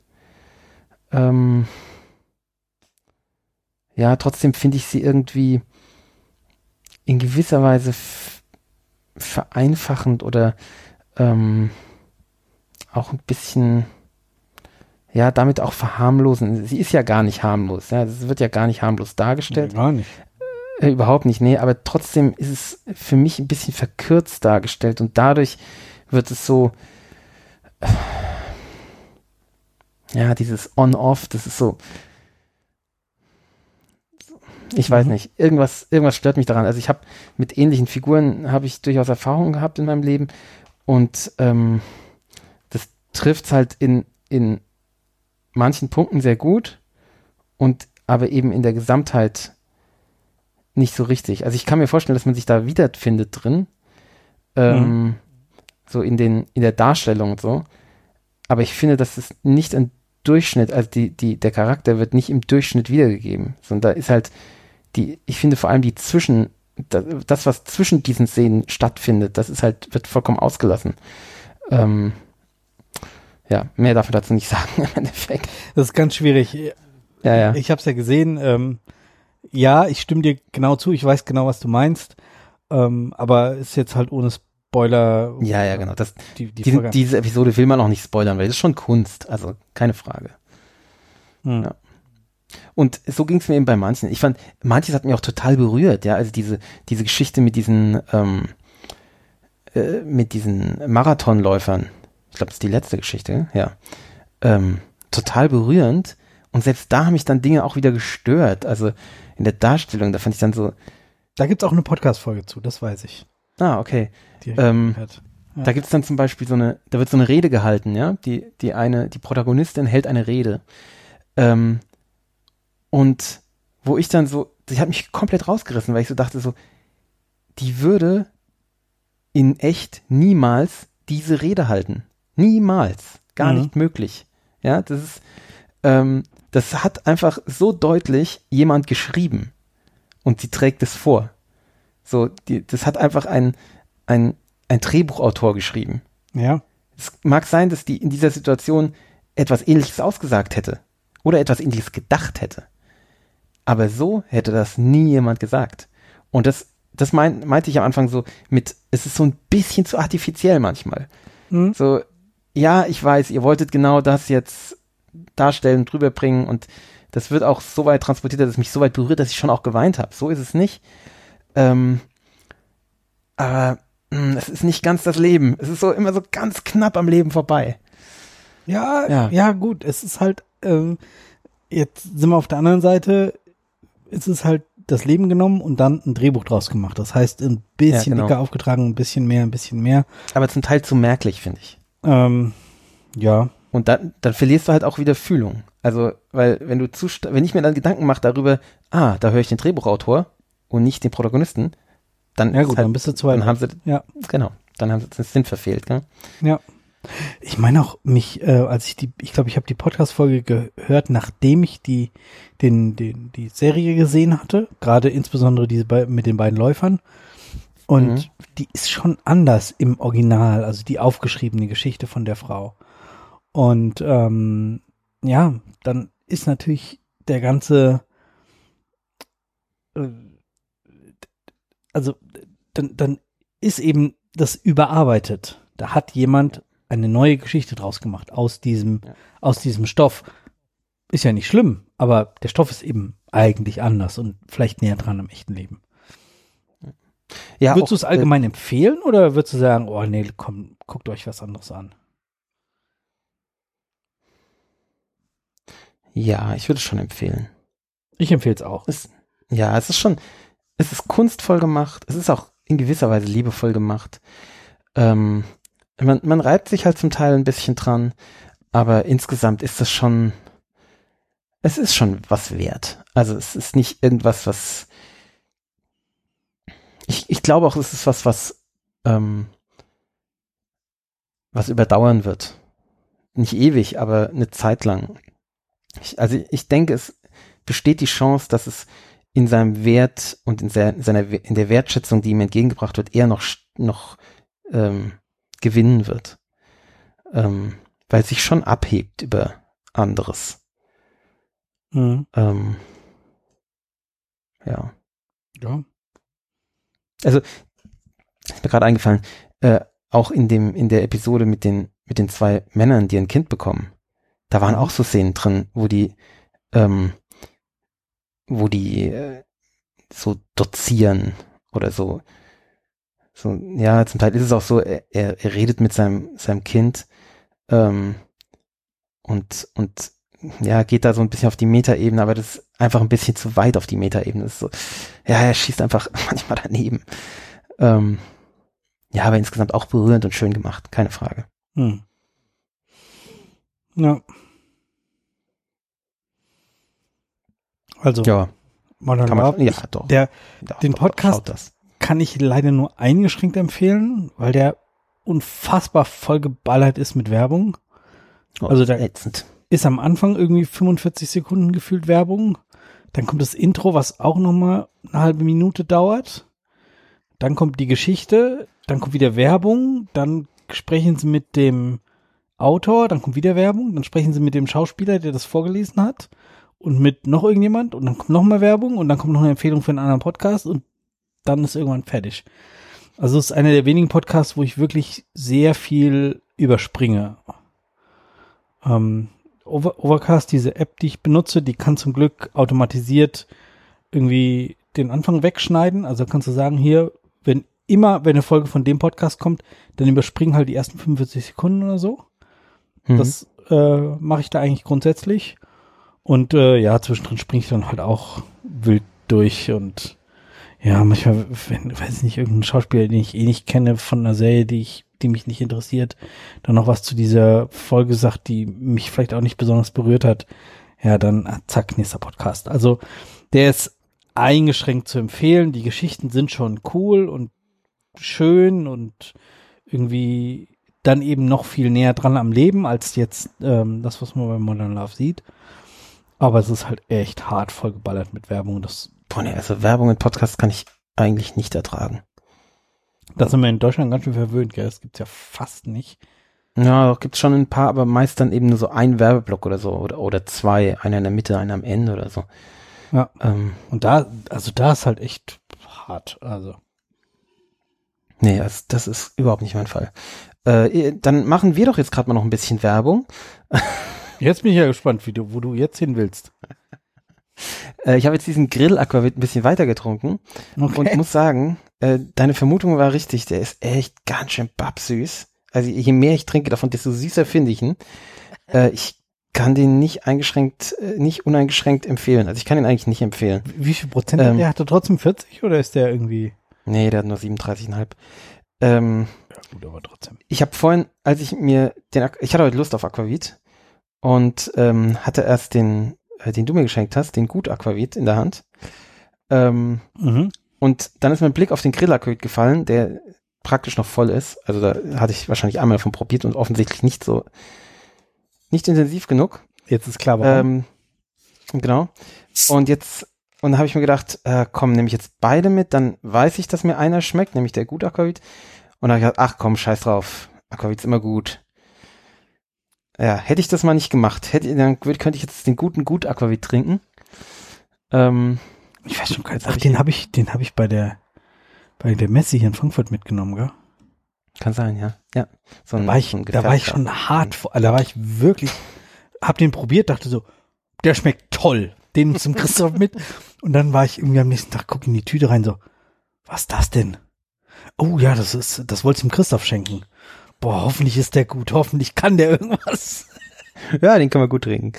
Ja, trotzdem finde ich sie irgendwie in gewisser Weise vereinfachend oder auch ein bisschen, ja, damit auch verharmlosen. Sie ist ja gar nicht harmlos, ja, es wird ja gar nicht harmlos dargestellt. Nee, gar nicht. Überhaupt nicht, nee, aber trotzdem ist es für mich ein bisschen verkürzt dargestellt und dadurch wird es so, ja, dieses On-Off, das ist so, ich weiß nicht, irgendwas stört mich daran. Also ich habe mit ähnlichen Figuren, habe ich durchaus Erfahrungen gehabt in meinem Leben und das trifft halt in manchen Punkten sehr gut und aber eben in der Gesamtheit nicht so richtig. Also ich kann mir vorstellen, dass man sich da wiederfindet drin, so in der Darstellung und so, aber ich finde, dass es nicht ein Durchschnitt, also der Charakter wird nicht im Durchschnitt wiedergegeben, sondern da ist halt ich finde vor allem das, was zwischen diesen Szenen stattfindet, wird vollkommen ausgelassen. Ja, mehr darf man dazu nicht sagen im Endeffekt. Das ist ganz schwierig. Ja. Ich habe es ja gesehen. Ja, ich stimme dir genau zu. Ich weiß genau, was du meinst. Aber ist jetzt halt ohne Spoiler. Ja, genau. Folge. Diese Episode will man auch nicht spoilern, weil das ist schon Kunst. Also keine Frage. Ja. Und so ging es mir eben bei manchen. Ich fand, manches hat mich auch total berührt, ja, also diese Geschichte mit diesen Marathonläufern. Ich glaube, das ist die letzte Geschichte, ja. Total berührend. Und selbst da haben mich dann Dinge auch wieder gestört. Also in der Darstellung, da fand ich dann so. Da gibt's auch eine Podcast-Folge zu, das weiß ich. Ah, okay. Ja. Da gibt's dann zum Beispiel da wird so eine Rede gehalten, ja. Die Protagonistin hält eine Rede. Und wo ich dann so, die hat mich komplett rausgerissen, weil ich so dachte so, die würde in echt niemals diese Rede halten. Niemals. Gar nicht möglich. Ja, das hat einfach so deutlich jemand geschrieben. Und sie trägt es vor. So, das hat einfach ein Drehbuchautor geschrieben. Ja. Es mag sein, dass die in dieser Situation etwas Ähnliches ausgesagt hätte. Oder etwas Ähnliches gedacht hätte. Aber so hätte das nie jemand gesagt. Und das meinte ich am Anfang so es ist so ein bisschen zu artifiziell manchmal. So, ja, ich weiß, ihr wolltet genau das jetzt darstellen, drüber bringen und das wird auch so weit transportiert, dass es mich so weit berührt, dass ich schon auch geweint habe. So ist es nicht. Aber es ist nicht ganz das Leben. Es ist so immer so ganz knapp am Leben vorbei. Ja, gut. Es ist halt, jetzt sind wir auf der anderen Seite, es ist halt das Leben genommen und dann ein Drehbuch draus gemacht. Das heißt, ein bisschen dicker aufgetragen, ein bisschen mehr. Aber zum Teil zu merklich, finde ich. Ja. Und dann verlierst du halt auch wieder Fühlung. Also, weil wenn ich mir dann Gedanken mache darüber, da höre ich den Drehbuchautor und nicht den Protagonisten, dann ja gut, dann bist du zu weit. Dann haben sie dann haben sie den Sinn verfehlt, gell? Ja. Ich meine auch als ich glaube, ich habe die Podcast-Folge gehört, nachdem ich die Serie gesehen hatte, gerade insbesondere diese mit den beiden Läufern. Und die ist schon anders im Original, also die aufgeschriebene Geschichte von der Frau. Und dann ist natürlich der ganze, dann ist eben das überarbeitet. Da hat jemand eine neue Geschichte draus gemacht aus diesem Stoff. Ist ja nicht schlimm, aber der Stoff ist eben eigentlich anders und vielleicht näher dran am echten Leben. Ja, würdest du es allgemein empfehlen oder würdest du sagen, oh nee, komm, guckt euch was anderes an? Ja, ich würde es schon empfehlen. Ich empfehle es auch. Es ist kunstvoll gemacht, es ist auch in gewisser Weise liebevoll gemacht. Man reibt sich halt zum Teil ein bisschen dran, aber insgesamt ist es ist schon was wert. Also es ist nicht irgendwas, was ich glaube auch, es ist was überdauern wird. Nicht ewig, aber eine Zeit lang. Ich denke, es besteht die Chance, dass es in seinem Wert und in der Wertschätzung, die ihm entgegengebracht wird, eher noch gewinnen wird. Weil es sich schon abhebt über anderes. Mhm. Ja. Ja. Also, ist mir gerade eingefallen, auch in der Episode mit den 2 Männern, die ein Kind bekommen, da waren auch so Szenen drin, wo die so dozieren oder so, ja, zum Teil ist es auch so, er redet mit seinem Kind und ja, geht da so ein bisschen auf die Metaebene, aber das ist einfach ein bisschen zu weit auf die Metaebene. Das ist so, ja, er schießt einfach manchmal daneben. Ja, aber insgesamt auch berührend und schön gemacht, keine Frage. Ja. Also, ja, Modern kann man, Love, ja, doch. Den Podcast kann ich leider nur eingeschränkt empfehlen, weil der unfassbar voll geballert ist mit Werbung. Also da ist am Anfang irgendwie 45 Sekunden gefühlt Werbung. Dann kommt das Intro, was auch nochmal eine halbe Minute dauert. Dann kommt die Geschichte, dann kommt wieder Werbung, dann sprechen sie mit dem Autor, dann kommt wieder Werbung, dann sprechen sie mit dem Schauspieler, der das vorgelesen hat und mit noch irgendjemand und dann kommt noch mal Werbung und dann kommt noch eine Empfehlung für einen anderen Podcast und dann ist irgendwann fertig. Also es ist einer der wenigen Podcasts, wo ich wirklich sehr viel überspringe. Overcast, diese App, die ich benutze, die kann zum Glück automatisiert irgendwie den Anfang wegschneiden. Also kannst du sagen, hier, wenn eine Folge von dem Podcast kommt, dann überspringen halt die ersten 45 Sekunden oder so. Das mache ich da eigentlich grundsätzlich. Und ja, zwischendrin springe ich dann halt auch wild durch und ja, manchmal, weiß ich nicht, irgendein Schauspieler, den ich nicht kenne von einer Serie, die mich nicht interessiert, dann noch was zu dieser Folge sagt, die mich vielleicht auch nicht besonders berührt hat, ja, dann zack, nächster Podcast. Also der ist eingeschränkt zu empfehlen. Die Geschichten sind schon cool und schön und irgendwie dann eben noch viel näher dran am Leben als jetzt das, was man bei Modern Love sieht. Aber es ist halt echt hart vollgeballert mit Werbung. Also Werbung in Podcasts kann ich eigentlich nicht ertragen. Da sind wir in Deutschland ganz schön verwöhnt, gell? Das gibt's ja fast nicht. Ja, gibt's schon ein paar, aber meist dann eben nur so ein Werbeblock oder so oder 2, einer in der Mitte, einer am Ende oder so. Ja. Und da ist halt echt hart, also. Nee, das ist überhaupt nicht mein Fall. Dann machen wir doch jetzt gerade mal noch ein bisschen Werbung. Jetzt bin ich ja gespannt, wo du jetzt hin willst. Ich habe jetzt diesen Grill-Aquavit ein bisschen weiter getrunken und muss sagen, deine Vermutung war richtig, der ist echt ganz schön babsüß. Also je mehr ich trinke davon, desto süßer finde ich ihn. Ich kann den nicht uneingeschränkt empfehlen. Also ich kann ihn eigentlich nicht empfehlen. Wie viel Prozent hat der? Hat er trotzdem 40 oder ist der irgendwie? Nee, der hat nur 37,5. Ja gut, aber trotzdem. Ich habe vorhin, ich hatte heute Lust auf Aquavit und hatte erst den du mir geschenkt hast, den Gut-Aquavit in der Hand. Und dann ist mein Blick auf den Grill-Aquavit gefallen, der praktisch noch voll ist. Also da hatte ich wahrscheinlich einmal davon probiert und offensichtlich nicht intensiv genug. Jetzt ist klar, warum. Genau. Und dann habe ich mir gedacht, komm, nehme ich jetzt beide mit, dann weiß ich, dass mir einer schmeckt, nämlich der Gut-Aquavit. Und dann habe ich gedacht, ach komm, scheiß drauf, Aquavit ist immer gut. Ja, hätte ich das mal nicht gemacht, dann könnte ich jetzt den guten Gut-Aquavit trinken. Ich weiß schon gar nicht. Ach, den habe ich bei der Messe hier in Frankfurt mitgenommen, gell? Kann sein, ja. Ja. Da war ich schon hart, da war ich wirklich, hab den probiert, dachte so, der schmeckt toll, den zum Christoph mit. Und dann war ich irgendwie am nächsten Tag, guck in die Tüte rein, so, was ist das denn? Oh ja, das wollte ich dem Christoph schenken. Boah, hoffentlich ist der gut, hoffentlich kann der irgendwas. Ja, den kann man gut trinken.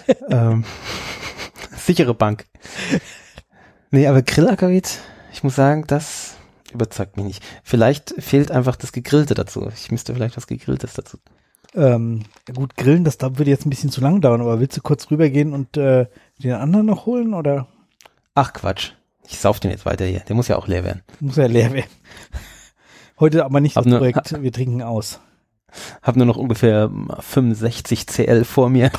Sichere Bank. Nee, aber Grill-Aquavit, ich muss sagen, das überzeugt mich nicht. Vielleicht fehlt einfach das Gegrillte dazu. Ich müsste vielleicht was Gegrilltes dazu. Gut, grillen, das würde jetzt ein bisschen zu lang dauern, aber willst du kurz rübergehen und den anderen noch holen, oder? Ach Quatsch, ich sauf den jetzt weiter hier. Der muss ja auch leer werden. Muss ja leer werden. Heute aber nicht das Projekt, wir trinken aus. Hab nur noch ungefähr 65 CL vor mir.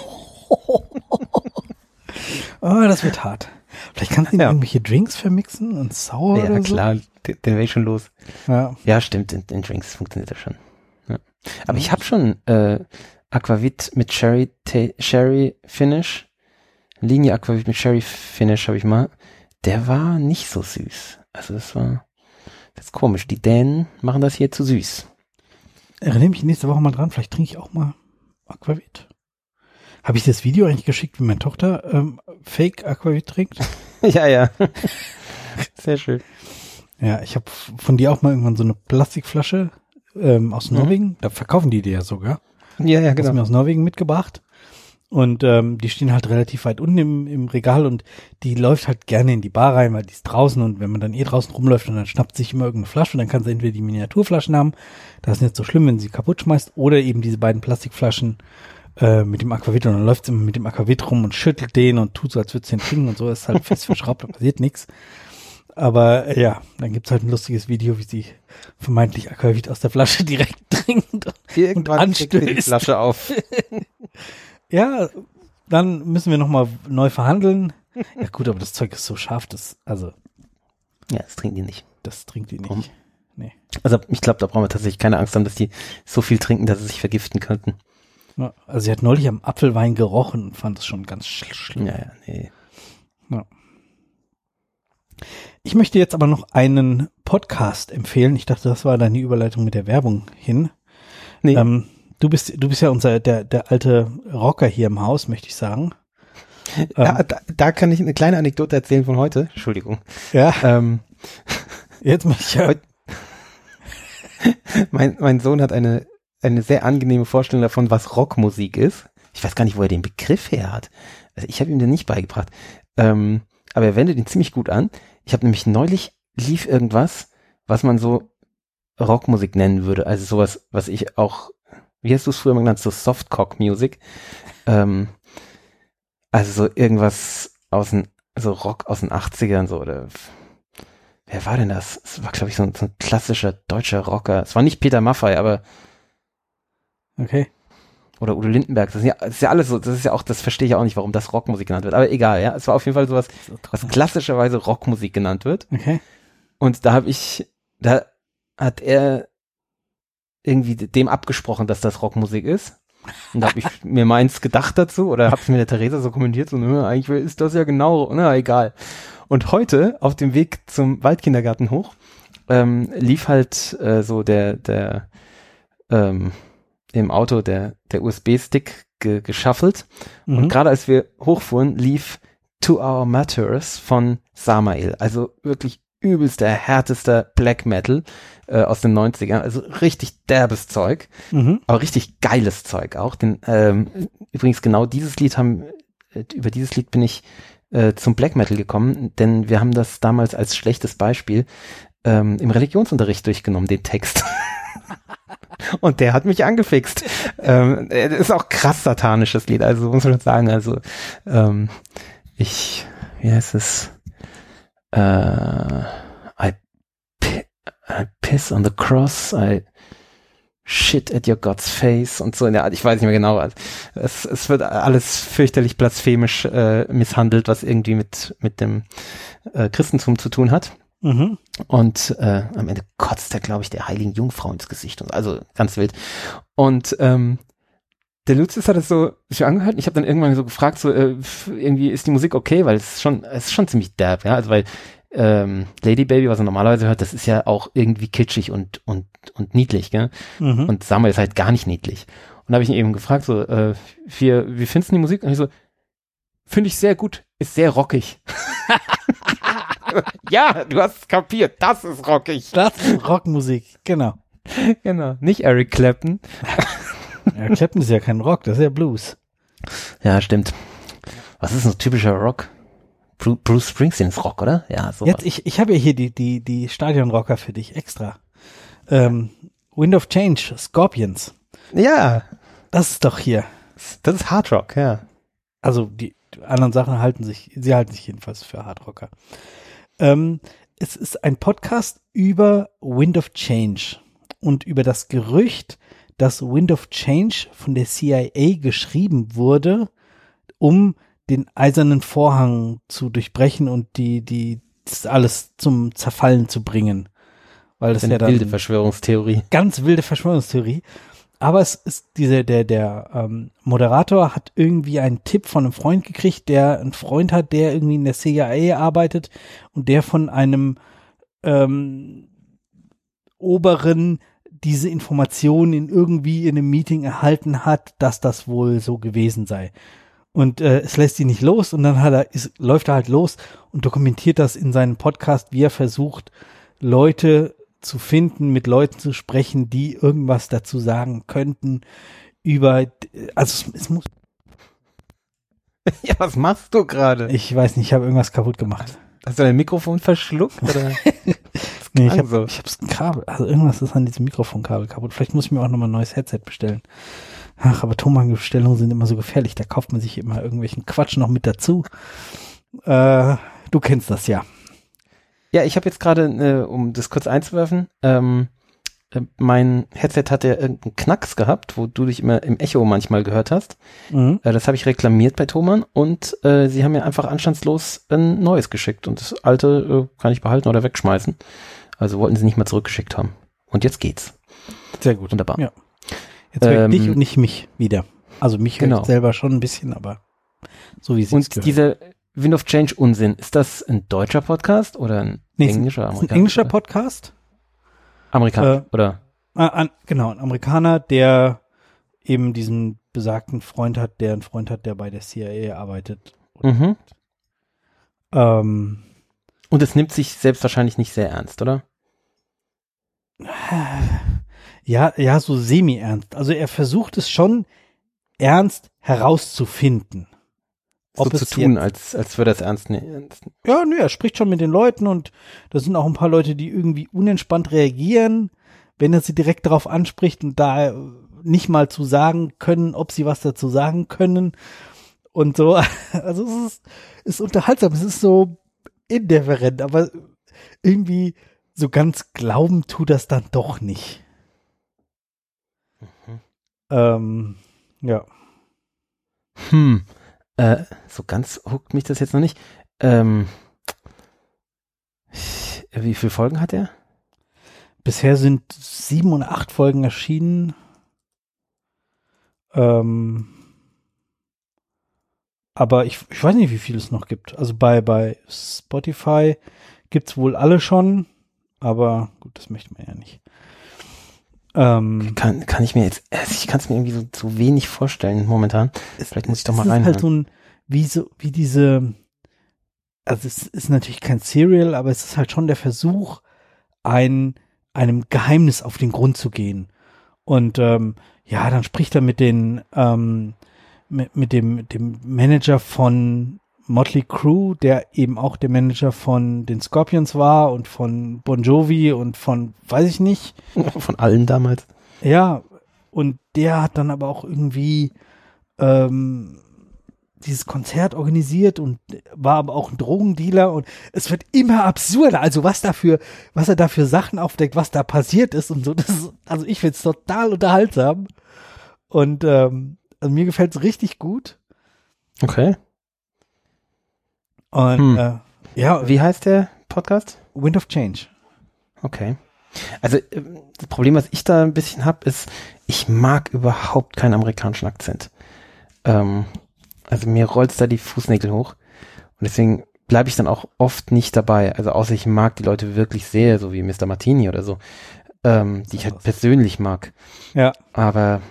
Oh, das wird hart. Vielleicht kannst du irgendwelche Drinks vermixen und sauer oder so? Ja, klar, den wäre ich schon los. Ja, stimmt, in Drinks funktioniert das schon. Ja. Aber ich habe schon Aquavit mit Sherry Finish, Linie Aquavit mit Sherry Finish habe ich mal. Der war nicht so süß. Also das ist komisch. Die Dänen machen das hier zu süß. Erinnere mich nächste Woche mal dran, vielleicht trinke ich auch mal Aquavit. Habe ich das Video eigentlich geschickt, wie meine Tochter Fake Aquavit trinkt? Ja. Sehr schön. Ja, ich habe von dir auch mal irgendwann so eine Plastikflasche aus Norwegen. Da verkaufen die ja sogar. Ja, genau. Das ist mir aus Norwegen mitgebracht. Und die stehen halt relativ weit unten im Regal und die läuft halt gerne in die Bar rein, weil die ist draußen und wenn man dann draußen rumläuft und dann schnappt sich immer irgendeine Flasche und dann kann sie entweder die Miniaturflaschen haben, das ist nicht so schlimm, wenn sie kaputt schmeißt, oder eben diese beiden Plastikflaschen mit dem Aquavit und dann läuft sie immer mit dem Aquavit rum und schüttelt den und tut so, als würde sie den trinken und so, ist halt fest verschraubt, da passiert nichts. Aber ja, dann gibt's halt ein lustiges Video, wie sie vermeintlich Aquavit aus der Flasche direkt trinkt und anstößt. Die Flasche auf. Ja, dann müssen wir nochmal neu verhandeln. Ja gut, aber das Zeug ist so scharf, Ja, das trinken die nicht. Das trinkt die nicht. Nee. Also ich glaube, da brauchen wir tatsächlich keine Angst haben, dass die so viel trinken, dass sie sich vergiften könnten. Ja, also sie hat neulich am Apfelwein gerochen und fand es schon ganz schlimm. Ja, nee. Ja. Ich möchte jetzt aber noch einen Podcast empfehlen. Ich dachte, das war deine Überleitung mit der Werbung hin. Nee. Du bist ja der alte Rocker hier im Haus, möchte ich sagen. Ja, da kann ich eine kleine Anekdote erzählen von heute. Entschuldigung. Ja. Jetzt möchte ich ja. Mein Sohn hat eine sehr angenehme Vorstellung davon, was Rockmusik ist. Ich weiß gar nicht, wo er den Begriff her hat. Also ich habe ihm den nicht beigebracht. Aber er wendet ihn ziemlich gut an. Ich habe nämlich neulich lief irgendwas, was man so Rockmusik nennen würde. Also sowas, was ich auch, wie hast du es früher mal genannt, so Softcock-Music. Also so irgendwas so Rock aus den 80ern so, oder wer war denn das? Es war, glaube ich, so ein klassischer deutscher Rocker. Es war nicht Peter Maffay, aber okay. Oder Udo Lindenberg. Das ist ja alles so, das ist ja auch, das verstehe ich auch nicht, warum das Rockmusik genannt wird. Aber egal, ja. Es war auf jeden Fall sowas, was klassischerweise Rockmusik genannt wird. Okay. Und da hat er irgendwie dem abgesprochen, dass das Rockmusik ist. Und da habe ich mir meins gedacht dazu oder habe es mit der Theresa so kommentiert, so, eigentlich ist das ja genau, na egal. Und heute auf dem Weg zum Waldkindergarten hoch lief halt so der im Auto der USB-Stick geschaffelt. Und gerade als wir hochfuhren, lief To Our Matters von Samael. Also wirklich übelster, härtester Black Metal aus den 90ern. Also richtig derbes Zeug, aber richtig geiles Zeug auch. Übrigens genau über dieses Lied bin ich zum Black Metal gekommen, denn wir haben das damals als schlechtes Beispiel im Religionsunterricht durchgenommen, den Text. Und der hat mich angefixt. Ist auch krass satanisches Lied, also muss man sagen, also wie heißt es? I piss on the cross, I shit at your God's face und so in der Art, ich weiß nicht mehr genau. Es wird alles fürchterlich blasphemisch misshandelt, was irgendwie mit dem Christentum zu tun hat. Und am Ende kotzt er, glaube ich, der heiligen Jungfrau ins Gesicht. Und also ganz wild. Und der Lucius hat es so angehört. Ich habe dann irgendwann so gefragt, so irgendwie ist die Musik okay, weil es ist schon ziemlich derb, ja. Also weil Lady Baby, was er normalerweise hört, das ist ja auch irgendwie kitschig und niedlich, gell? Und Samuel ist halt gar nicht niedlich. Und da habe ich ihn eben gefragt, so, wie findest du die Musik? Und ich so, finde ich sehr gut, ist sehr rockig. Ja, du hast es kapiert, das ist rockig. Das ist Rockmusik, genau. Genau, nicht Eric Clapton. Eric Clapton ist ja kein Rock, das ist ja Blues. Ja, stimmt. Was ist ein typischer Rock? Bruce Springsteen ist Rock, oder? Ja, so. Jetzt, ich habe ja hier die Stadionrocker für dich extra. Wind of Change, Scorpions. Ja. Das ist doch hier. Das ist Hard Rock, ja. Also die anderen Sachen halten sich jedenfalls für Hardrocker. Es ist ein Podcast über Wind of Change und über das Gerücht, dass Wind of Change von der CIA geschrieben wurde, um den eisernen Vorhang zu durchbrechen und das alles zum Zerfallen zu bringen. Weil das eine ja dann wilde Verschwörungstheorie. Ganz wilde Verschwörungstheorie. Aber es ist der Moderator hat irgendwie einen Tipp von einem Freund gekriegt, der einen Freund hat, der irgendwie in der CIA arbeitet und der von einem Oberen diese Informationen irgendwie in einem Meeting erhalten hat, dass das wohl so gewesen sei. Und es lässt ihn nicht los und dann läuft er halt los und dokumentiert das in seinem Podcast, wie er versucht, Leute zu finden, mit Leuten zu sprechen, die irgendwas dazu sagen könnten also es muss. Ja, was machst du gerade? Ich weiß nicht, ich habe irgendwas kaputt gemacht. Hast du dein Mikrofon verschluckt? Oder? Nee, ich hab's ein Kabel, also irgendwas ist an diesem Mikrofonkabel kaputt. Vielleicht muss ich mir auch nochmal ein neues Headset bestellen. Ach, aber Tonbandbestellungen sind immer so gefährlich, da kauft man sich immer irgendwelchen Quatsch noch mit dazu. Du kennst das ja. Ja, ich habe jetzt gerade, um das kurz einzuwerfen, mein Headset hat ja irgendeinen Knacks gehabt, wo du dich immer im Echo manchmal gehört hast. Das habe ich reklamiert bei Thomann und sie haben mir einfach anstandslos ein neues geschickt und das alte kann ich behalten oder wegschmeißen. Also wollten sie nicht mal zurückgeschickt haben. Und jetzt geht's. Sehr gut. Wunderbar. Ja. Jetzt höre ich dich und nicht mich wieder. Also mich höre ich selber schon ein bisschen, aber so wie es ist. Und dieser Wind of Change Unsinn, ist das ein deutscher Podcast oder ein englischer? Ist ein englischer Podcast. Amerikanisch, oder? Genau, ein Amerikaner, der eben diesen besagten Freund hat, der einen Freund hat, der bei der CIA arbeitet. Und es nimmt sich selbst wahrscheinlich nicht sehr ernst, oder? Ja, so semi-ernst. Also er versucht es schon ernst herauszufinden. So zu tun, als würde er es ernst nehmen. Ja, nö, er spricht schon mit den Leuten und da sind auch ein paar Leute, die irgendwie unentspannt reagieren, wenn er sie direkt darauf anspricht und da nicht mal zu sagen können, ob sie was dazu sagen können und so. Also es ist unterhaltsam, es ist so indifferent, aber irgendwie so ganz glauben tut das dann doch nicht. Ja. So ganz huckt mich das jetzt noch nicht. Wie viele Folgen hat er? Bisher sind 7 oder 8 Folgen erschienen. Aber ich weiß nicht, wie viel es noch gibt. Also bei Spotify gibt's wohl alle schon, aber gut, das möchte man ja nicht. Kann ich mir jetzt, ich kann es mir irgendwie so wenig vorstellen momentan. Vielleicht muss ich doch mal rein. Es ist halt so ein, wie diese, also es ist natürlich kein Serial, aber es ist halt schon der Versuch, einem Geheimnis auf den Grund zu gehen. Und ja, dann spricht er mit dem Manager von Motley Crue, der eben auch der Manager von den Scorpions war und von Bon Jovi und von, weiß ich nicht. Von allen damals. Ja, und der hat dann aber auch irgendwie dieses Konzert organisiert und war aber auch ein Drogendealer und es wird immer absurder, also was er da für Sachen aufdeckt, was da passiert ist und so. Also ich finde es total unterhaltsam und also mir gefällt es richtig gut. Okay. Und ja. Wie heißt der Podcast? Wind of Change. Okay. Also das Problem, was ich da ein bisschen habe, ist, ich mag überhaupt keinen amerikanischen Akzent. Also mir rollt's da die Fußnägel hoch und deswegen bleibe ich dann auch oft nicht dabei. Also außer ich mag die Leute wirklich sehr, so wie Mr. Martini oder so, die ich halt persönlich mag. Ja. Aber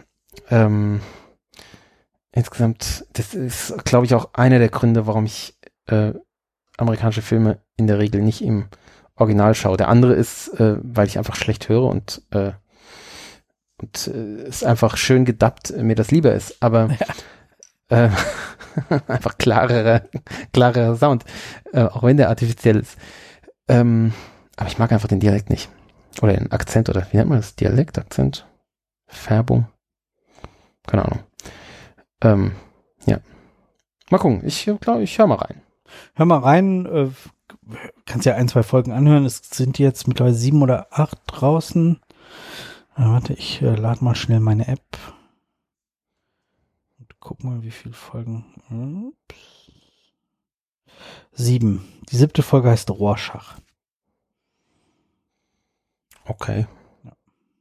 insgesamt, das ist, glaube ich, auch einer der Gründe, warum ich amerikanische Filme in der Regel nicht im Original schaue. Der andere ist, weil ich einfach schlecht höre und es einfach schön gedubbt mir das lieber ist. Aber einfach klarerer Sound, auch wenn der artifiziell ist. Aber ich mag einfach den Dialekt nicht. Oder den Akzent, oder wie nennt man das? Dialekt, Akzent, Färbung? Keine Ahnung. Ja. Mal gucken, ich glaube, ich höre mal rein. Hör mal rein, kannst ja 1, 2 Folgen anhören. Es sind jetzt mittlerweile 7 oder 8 draußen. Warte, ich lade mal schnell meine App. Guck mal, wie viele Folgen. 7. Die 7. Folge heißt Rorschach. Okay. Ja.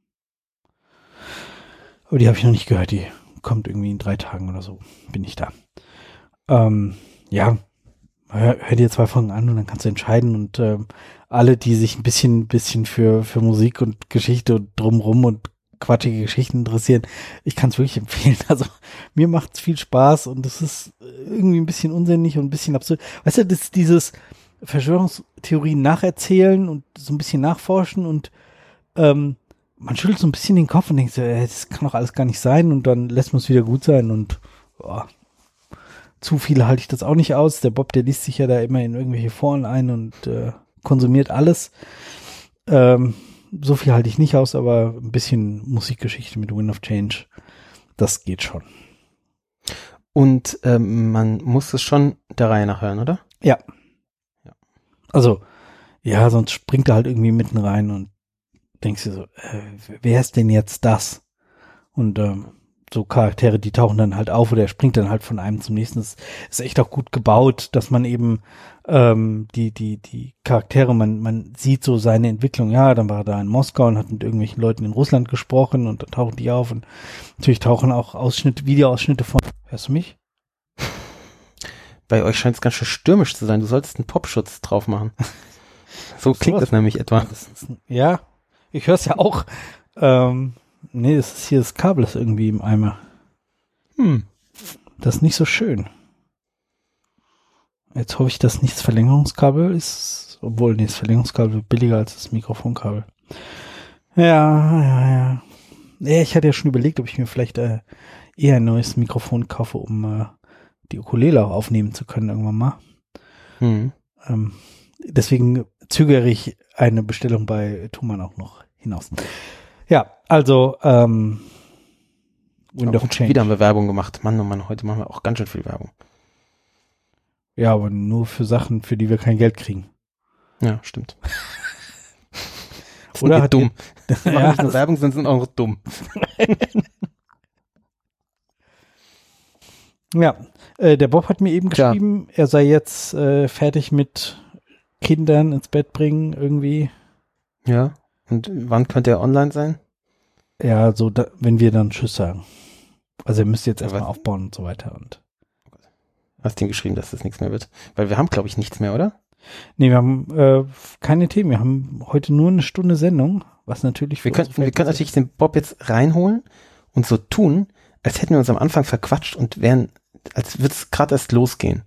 Aber die habe ich noch nicht gehört. Die kommt irgendwie in 3 Tagen oder so. Bin ich da. Ja, hör dir 2 Folgen an und dann kannst du entscheiden. Und alle, die sich ein bisschen für Musik und Geschichte und drumrum und quatschige Geschichten interessieren, ich kann es wirklich empfehlen. Also mir macht es viel Spaß und es ist irgendwie ein bisschen unsinnig und ein bisschen absurd. Weißt du, das dieses Verschwörungstheorien nacherzählen und so ein bisschen nachforschen und man schüttelt so ein bisschen den Kopf und denkt so, das kann doch alles gar nicht sein und dann lässt man es wieder gut sein und zu viele halte ich das auch nicht aus. Der Bob, der liest sich ja da immer in irgendwelche Foren ein und konsumiert alles. So viel halte ich nicht aus, aber ein bisschen Musikgeschichte mit Wind of Change, das geht schon. Und man muss es schon der Reihe nach hören, oder? Ja. Also, ja, sonst springt er halt irgendwie mitten rein und denkst dir so, wer ist denn jetzt das? Und so Charaktere, die tauchen dann halt auf oder er springt dann halt von einem zum nächsten. Das ist echt auch gut gebaut, dass man eben die Charaktere, man sieht so seine Entwicklung. Ja, dann war er da in Moskau und hat mit irgendwelchen Leuten in Russland gesprochen und dann tauchen die auf und natürlich tauchen auch Videoausschnitte von. Hörst du mich? Bei euch scheint es ganz schön stürmisch zu sein. Du solltest einen Popschutz drauf machen. So klingt das nämlich etwa. Ja, ich höre es ja auch. Nee, das ist hier, das Kabel ist irgendwie im Eimer. Das ist nicht so schön. Jetzt hoffe ich, dass nicht das Verlängerungskabel ist, obwohl das Verlängerungskabel wird billiger als das Mikrofonkabel. Ja, ich hatte ja schon überlegt, ob ich mir vielleicht eher ein neues Mikrofon kaufe, um die Ukulele auch aufnehmen zu können irgendwann mal. Deswegen zögere ich eine Bestellung bei Thomann auch noch hinaus. Ja, also Wind of Change. Wieder haben wir Werbung gemacht. Mann, oh Mann, heute machen wir auch ganz schön viel Werbung. Ja, aber nur für Sachen, für die wir kein Geld kriegen. Ja, stimmt. Oder hat dumm. Das machen nicht nur Werbung, sondern sind auch noch dumm. Ja, der Bob hat mir eben geschrieben, er sei jetzt fertig mit Kindern ins Bett bringen irgendwie. Ja, und wann könnte er online sein? Ja, so wenn wir dann Tschüss sagen. Also er müsste jetzt erstmal aufbauen und so weiter. Und hast du ihm geschrieben, dass das nichts mehr wird? Weil wir haben, glaube ich, nichts mehr, oder? Nee, wir haben keine Themen. Wir haben heute nur eine Stunde Sendung, was natürlich wir können natürlich den Bob jetzt reinholen und so tun, als hätten wir uns am Anfang verquatscht und als würde es gerade erst losgehen.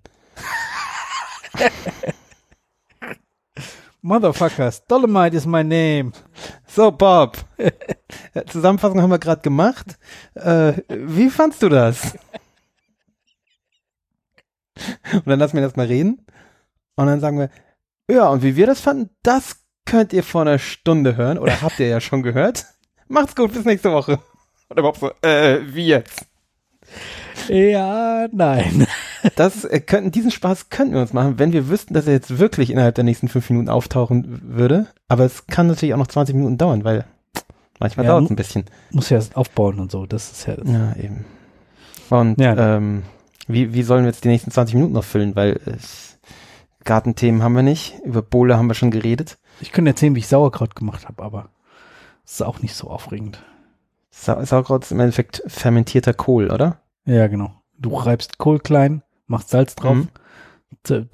Motherfuckers, Dolomite is my name. So, Bob. Zusammenfassung haben wir gerade gemacht. Wie fandst du das? Und dann lassen wir das mal reden. Und dann sagen wir, ja, und wie wir das fanden, das könnt ihr vor einer Stunde hören. Oder habt ihr ja schon gehört. Macht's gut, bis nächste Woche. Oder überhaupt so, wie jetzt? Ja, nein. Diesen Spaß könnten wir uns machen, wenn wir wüssten, dass er jetzt wirklich innerhalb der nächsten 5 Minuten auftauchen würde. Aber es kann natürlich auch noch 20 Minuten dauern, weil manchmal dauert es ein bisschen. Muss ja erst aufbauen und so, das ist ja das. Ja, eben. Und wie sollen wir jetzt die nächsten 20 Minuten noch füllen? Weil Gartenthemen haben wir nicht, über Bowle haben wir schon geredet. Ich könnte erzählen, wie ich Sauerkraut gemacht habe, aber es ist auch nicht so aufregend. Sauerkraut ist im Endeffekt fermentierter Kohl, oder? Ja, genau. Du reibst Kohl klein, machst Salz drauf,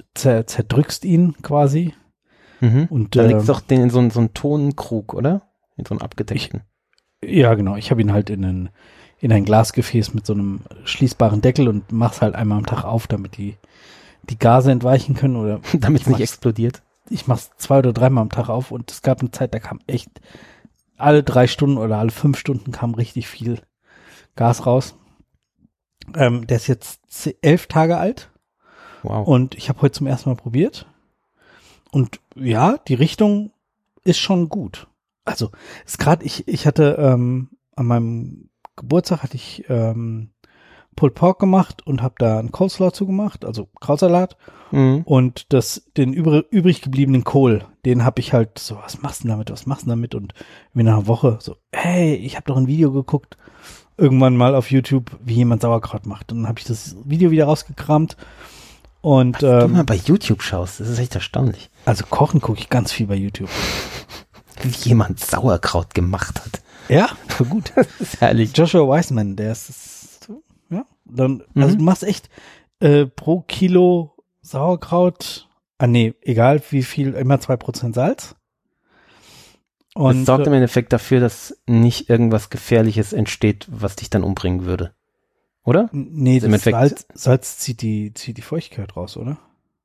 und zerdrückst ihn quasi. Und dann legst du doch den in so einen Tonkrug, oder? In so einen abgedeckten. Ja, genau. Ich habe ihn halt in ein Glasgefäß mit so einem schließbaren Deckel und mach's halt einmal am Tag auf, damit die Gase entweichen können oder damit es nicht explodiert. Ich mach's 2 oder 3 Mal am Tag auf und es gab eine Zeit, da kam echt alle 3 Stunden oder alle 5 Stunden kam richtig viel Gas raus. Der ist jetzt 11 Tage alt. Wow. Und ich habe heute zum ersten Mal probiert. Und ja, die Richtung ist schon gut. Also, ist gerade, ich hatte an meinem Geburtstag hatte ich Pulled Pork gemacht und habe da einen Coleslaw zugemacht, also Krautsalat. Und den übrig gebliebenen Kohl, den habe ich halt so, was machst du damit? Und wie nach einer Woche so, hey, ich habe doch ein Video geguckt, irgendwann mal auf YouTube, wie jemand Sauerkraut macht. Und dann habe ich das Video wieder rausgekramt. Und was du mal bei YouTube schaust, das ist echt erstaunlich. Also kochen gucke ich ganz viel bei YouTube. Wie jemand Sauerkraut gemacht hat. Ja, gut. Das ist herrlich. Joshua Weissman, der ist ja, dann, also du machst echt pro Kilo Sauerkraut, egal wie viel, immer 2% Salz. Und das sorgt im Endeffekt dafür, dass nicht irgendwas Gefährliches entsteht, was dich dann umbringen würde. Oder? Nee, das Salz zieht die Feuchtigkeit raus, oder?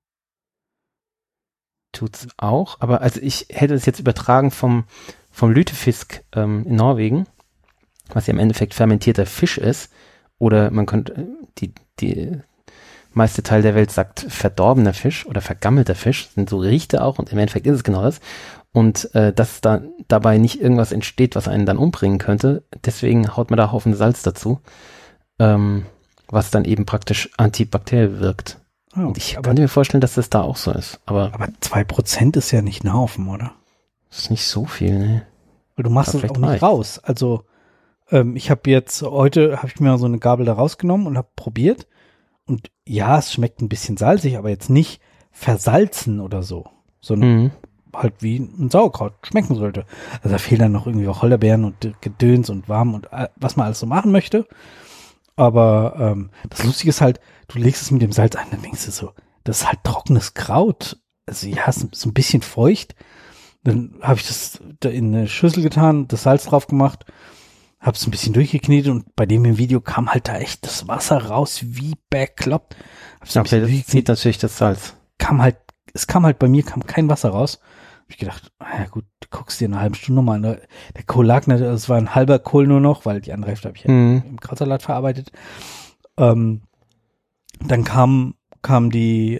Tut's auch, aber also ich hätte es jetzt übertragen vom Lutefisk in Norwegen, was ja im Endeffekt fermentierter Fisch ist, oder man könnte, die meiste Teil der Welt sagt verdorbener Fisch oder vergammelter Fisch, sind so riecht er auch und im Endeffekt ist es genau das. Und dass da dabei nicht irgendwas entsteht, was einen dann umbringen könnte, deswegen haut man da Haufen Salz dazu, was dann eben praktisch antibakteriell wirkt. Oh, und ich kann mir vorstellen, dass das da auch so ist. Aber 2% ist ja nicht ein Haufen, oder? Das ist nicht so viel, ne? Weil du machst es auch nicht raus. Also ich habe jetzt, heute habe ich mir so eine Gabel da rausgenommen und habe probiert. Und ja, es schmeckt ein bisschen salzig, aber jetzt nicht versalzen oder so. Sondern halt wie ein Sauerkraut schmecken sollte. Also da fehlen dann noch irgendwie auch Holderbeeren und Gedöns und warm und was man alles so machen möchte. Aber das Lustige ist halt, du legst es mit dem Salz ein, dann denkst du so, das ist halt trockenes Kraut. Also ja, ist so ein bisschen feucht. Dann habe ich das da in eine Schüssel getan, das Salz drauf gemacht, habe es ein bisschen durchgeknetet und bei dem im Video kam halt da echt das Wasser raus wie bekloppt. Okay, das zieht natürlich das Salz. Bei mir kam kein Wasser raus. Hab ich gedacht, ja gut, du guckst dir eine halbe Stunde nochmal an. Der Kohl lag, es war ein halber Kohl nur noch, weil die andere Hälfte habe ich ja im Krautsalat verarbeitet. Dann kam kein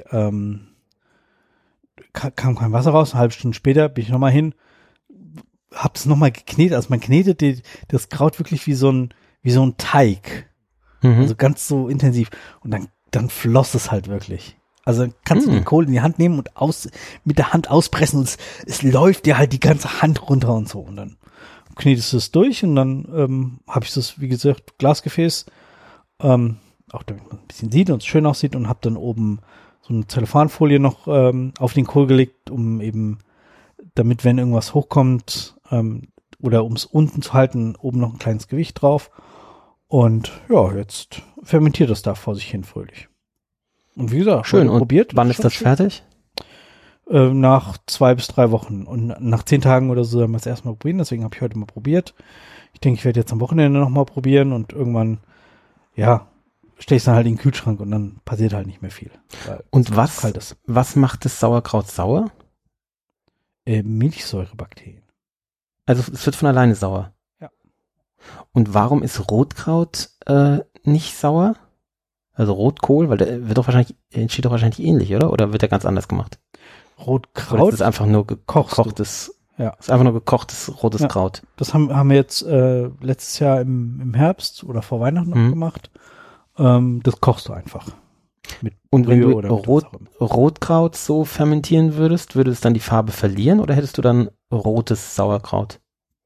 Wasser raus, eine halbe Stunde später bin ich nochmal hin, hab das nochmal geknetet, also man knetet das Kraut wirklich wie so ein Teig. Also ganz so intensiv. Und dann floss es halt wirklich. Also dann kannst du den Kohl in die Hand nehmen und mit der Hand auspressen und es läuft dir halt die ganze Hand runter und so. Und dann knetest du es durch und dann habe ich das, wie gesagt, Glasgefäß, auch damit man ein bisschen sieht und es schön aussieht und habe dann oben so eine Zellophanfolie noch auf den Kohl gelegt, um eben, damit wenn irgendwas hochkommt oder um es unten zu halten, oben noch ein kleines Gewicht drauf. Und ja, jetzt fermentiert es da vor sich hin fröhlich. Und wie gesagt, schön. Und probiert. Wann ist das fertig? Nach 2 bis 3 Wochen. Und nach 10 Tagen oder so sollen wir es erstmal probieren. Deswegen habe ich heute mal probiert. Ich denke, ich werde jetzt am Wochenende nochmal probieren und irgendwann, ja, stelle ich es dann halt in den Kühlschrank und dann passiert halt nicht mehr viel. Und was macht das Sauerkraut sauer? Milchsäurebakterien. Also es wird von alleine sauer? Ja. Und warum ist Rotkraut nicht sauer? Also Rotkohl, weil der entsteht doch wahrscheinlich ähnlich, oder? Oder wird der ganz anders gemacht? Rotkraut? Oder ist einfach nur gekochtes, ist einfach nur gekochtes rotes Kraut. Das haben wir jetzt letztes Jahr im Herbst oder vor Weihnachten noch gemacht. Das kochst du einfach. Und wenn du Rotkraut so fermentieren würdest, würde es dann die Farbe verlieren oder hättest du dann rotes Sauerkraut?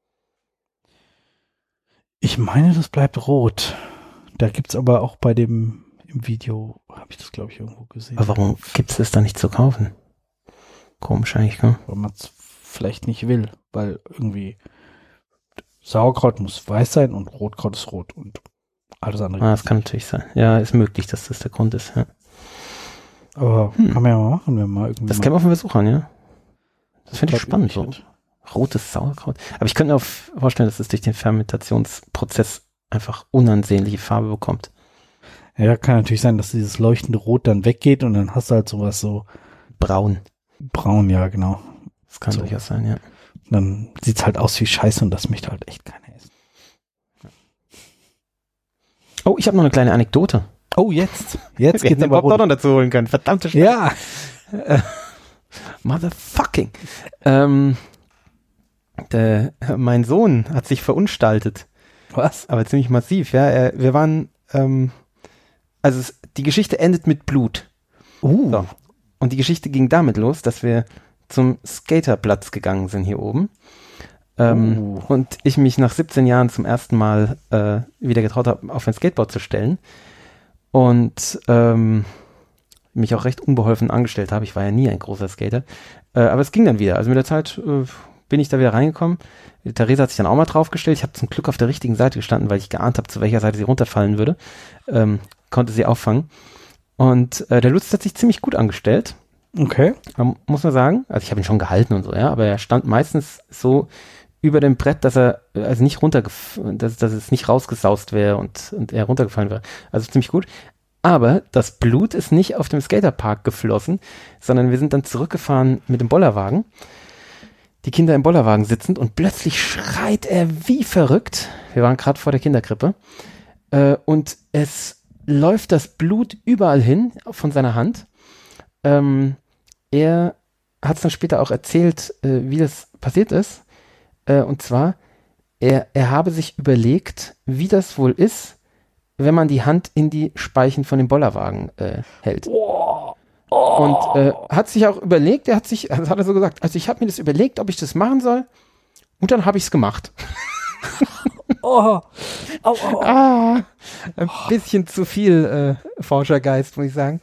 Ich meine, das bleibt rot. Da gibt's aber auch im Video, habe ich das, glaube ich, irgendwo gesehen. Aber warum gibt's das dann nicht zu kaufen? Komisch eigentlich, ne? Weil man es vielleicht nicht will, weil irgendwie Sauerkraut muss weiß sein und Rotkraut ist rot und alles andere. Das kann natürlich sein. Ja, ist möglich, dass das der Grund ist, ja. Aber kann man ja mal machen, wenn man irgendwie. Das können wir auf den Versuch an, ja. Das finde ich spannend, so. Rotes Sauerkraut. Aber ich könnte mir auch vorstellen, dass es durch den Fermentationsprozess einfach unansehnliche Farbe bekommt. Ja, kann natürlich sein, dass dieses leuchtende Rot dann weggeht und dann hast du halt sowas so braun. Braun, ja, genau. Das kann durchaus sein, ja. Dann sieht's halt aus wie Scheiße und das möchte halt echt keiner essen. Oh, ich habe noch eine kleine Anekdote. Oh, jetzt geht's aber Bob noch dazu holen können. Verdammte Scheiße. Ja. Motherfucking. Mein Sohn hat sich verunstaltet. Was? Aber ziemlich massiv, ja. Wir waren, die Geschichte endet mit Blut. So. Und die Geschichte ging damit los, dass wir zum Skaterplatz gegangen sind hier oben. Und ich mich nach 17 Jahren zum ersten Mal wieder getraut habe, auf ein Skateboard zu stellen. Und mich auch recht unbeholfen angestellt habe. Ich war ja nie ein großer Skater. Aber es ging dann wieder. Also mit der Zeit bin ich da wieder reingekommen. Theresa hat sich dann auch mal draufgestellt. Ich habe zum Glück auf der richtigen Seite gestanden, weil ich geahnt habe, zu welcher Seite sie runterfallen würde. Konnte sie auffangen. Und der Lutz hat sich ziemlich gut angestellt. Okay. Muss man sagen. Also ich habe ihn schon gehalten und so, ja. Aber er stand meistens so über dem Brett, dass er also nicht dass es nicht rausgesaust wäre und er runtergefallen wäre. Also ziemlich gut. Aber das Blut ist nicht auf dem Skaterpark geflossen, sondern wir sind dann zurückgefahren mit dem Bollerwagen. Die Kinder im Bollerwagen sitzend und plötzlich schreit er wie verrückt. Wir waren gerade vor der Kinderkrippe. Und es läuft das Blut überall hin von seiner Hand. Er hat es dann später auch erzählt, wie das passiert ist. Und zwar, er habe sich überlegt, wie das wohl ist, wenn man die Hand in die Speichen von dem Bollerwagen hält. Und hat sich auch überlegt, hat er so gesagt, also ich habe mir das überlegt, ob ich das machen soll, und dann habe ich es gemacht. Ein bisschen zu viel Forschergeist, muss ich sagen.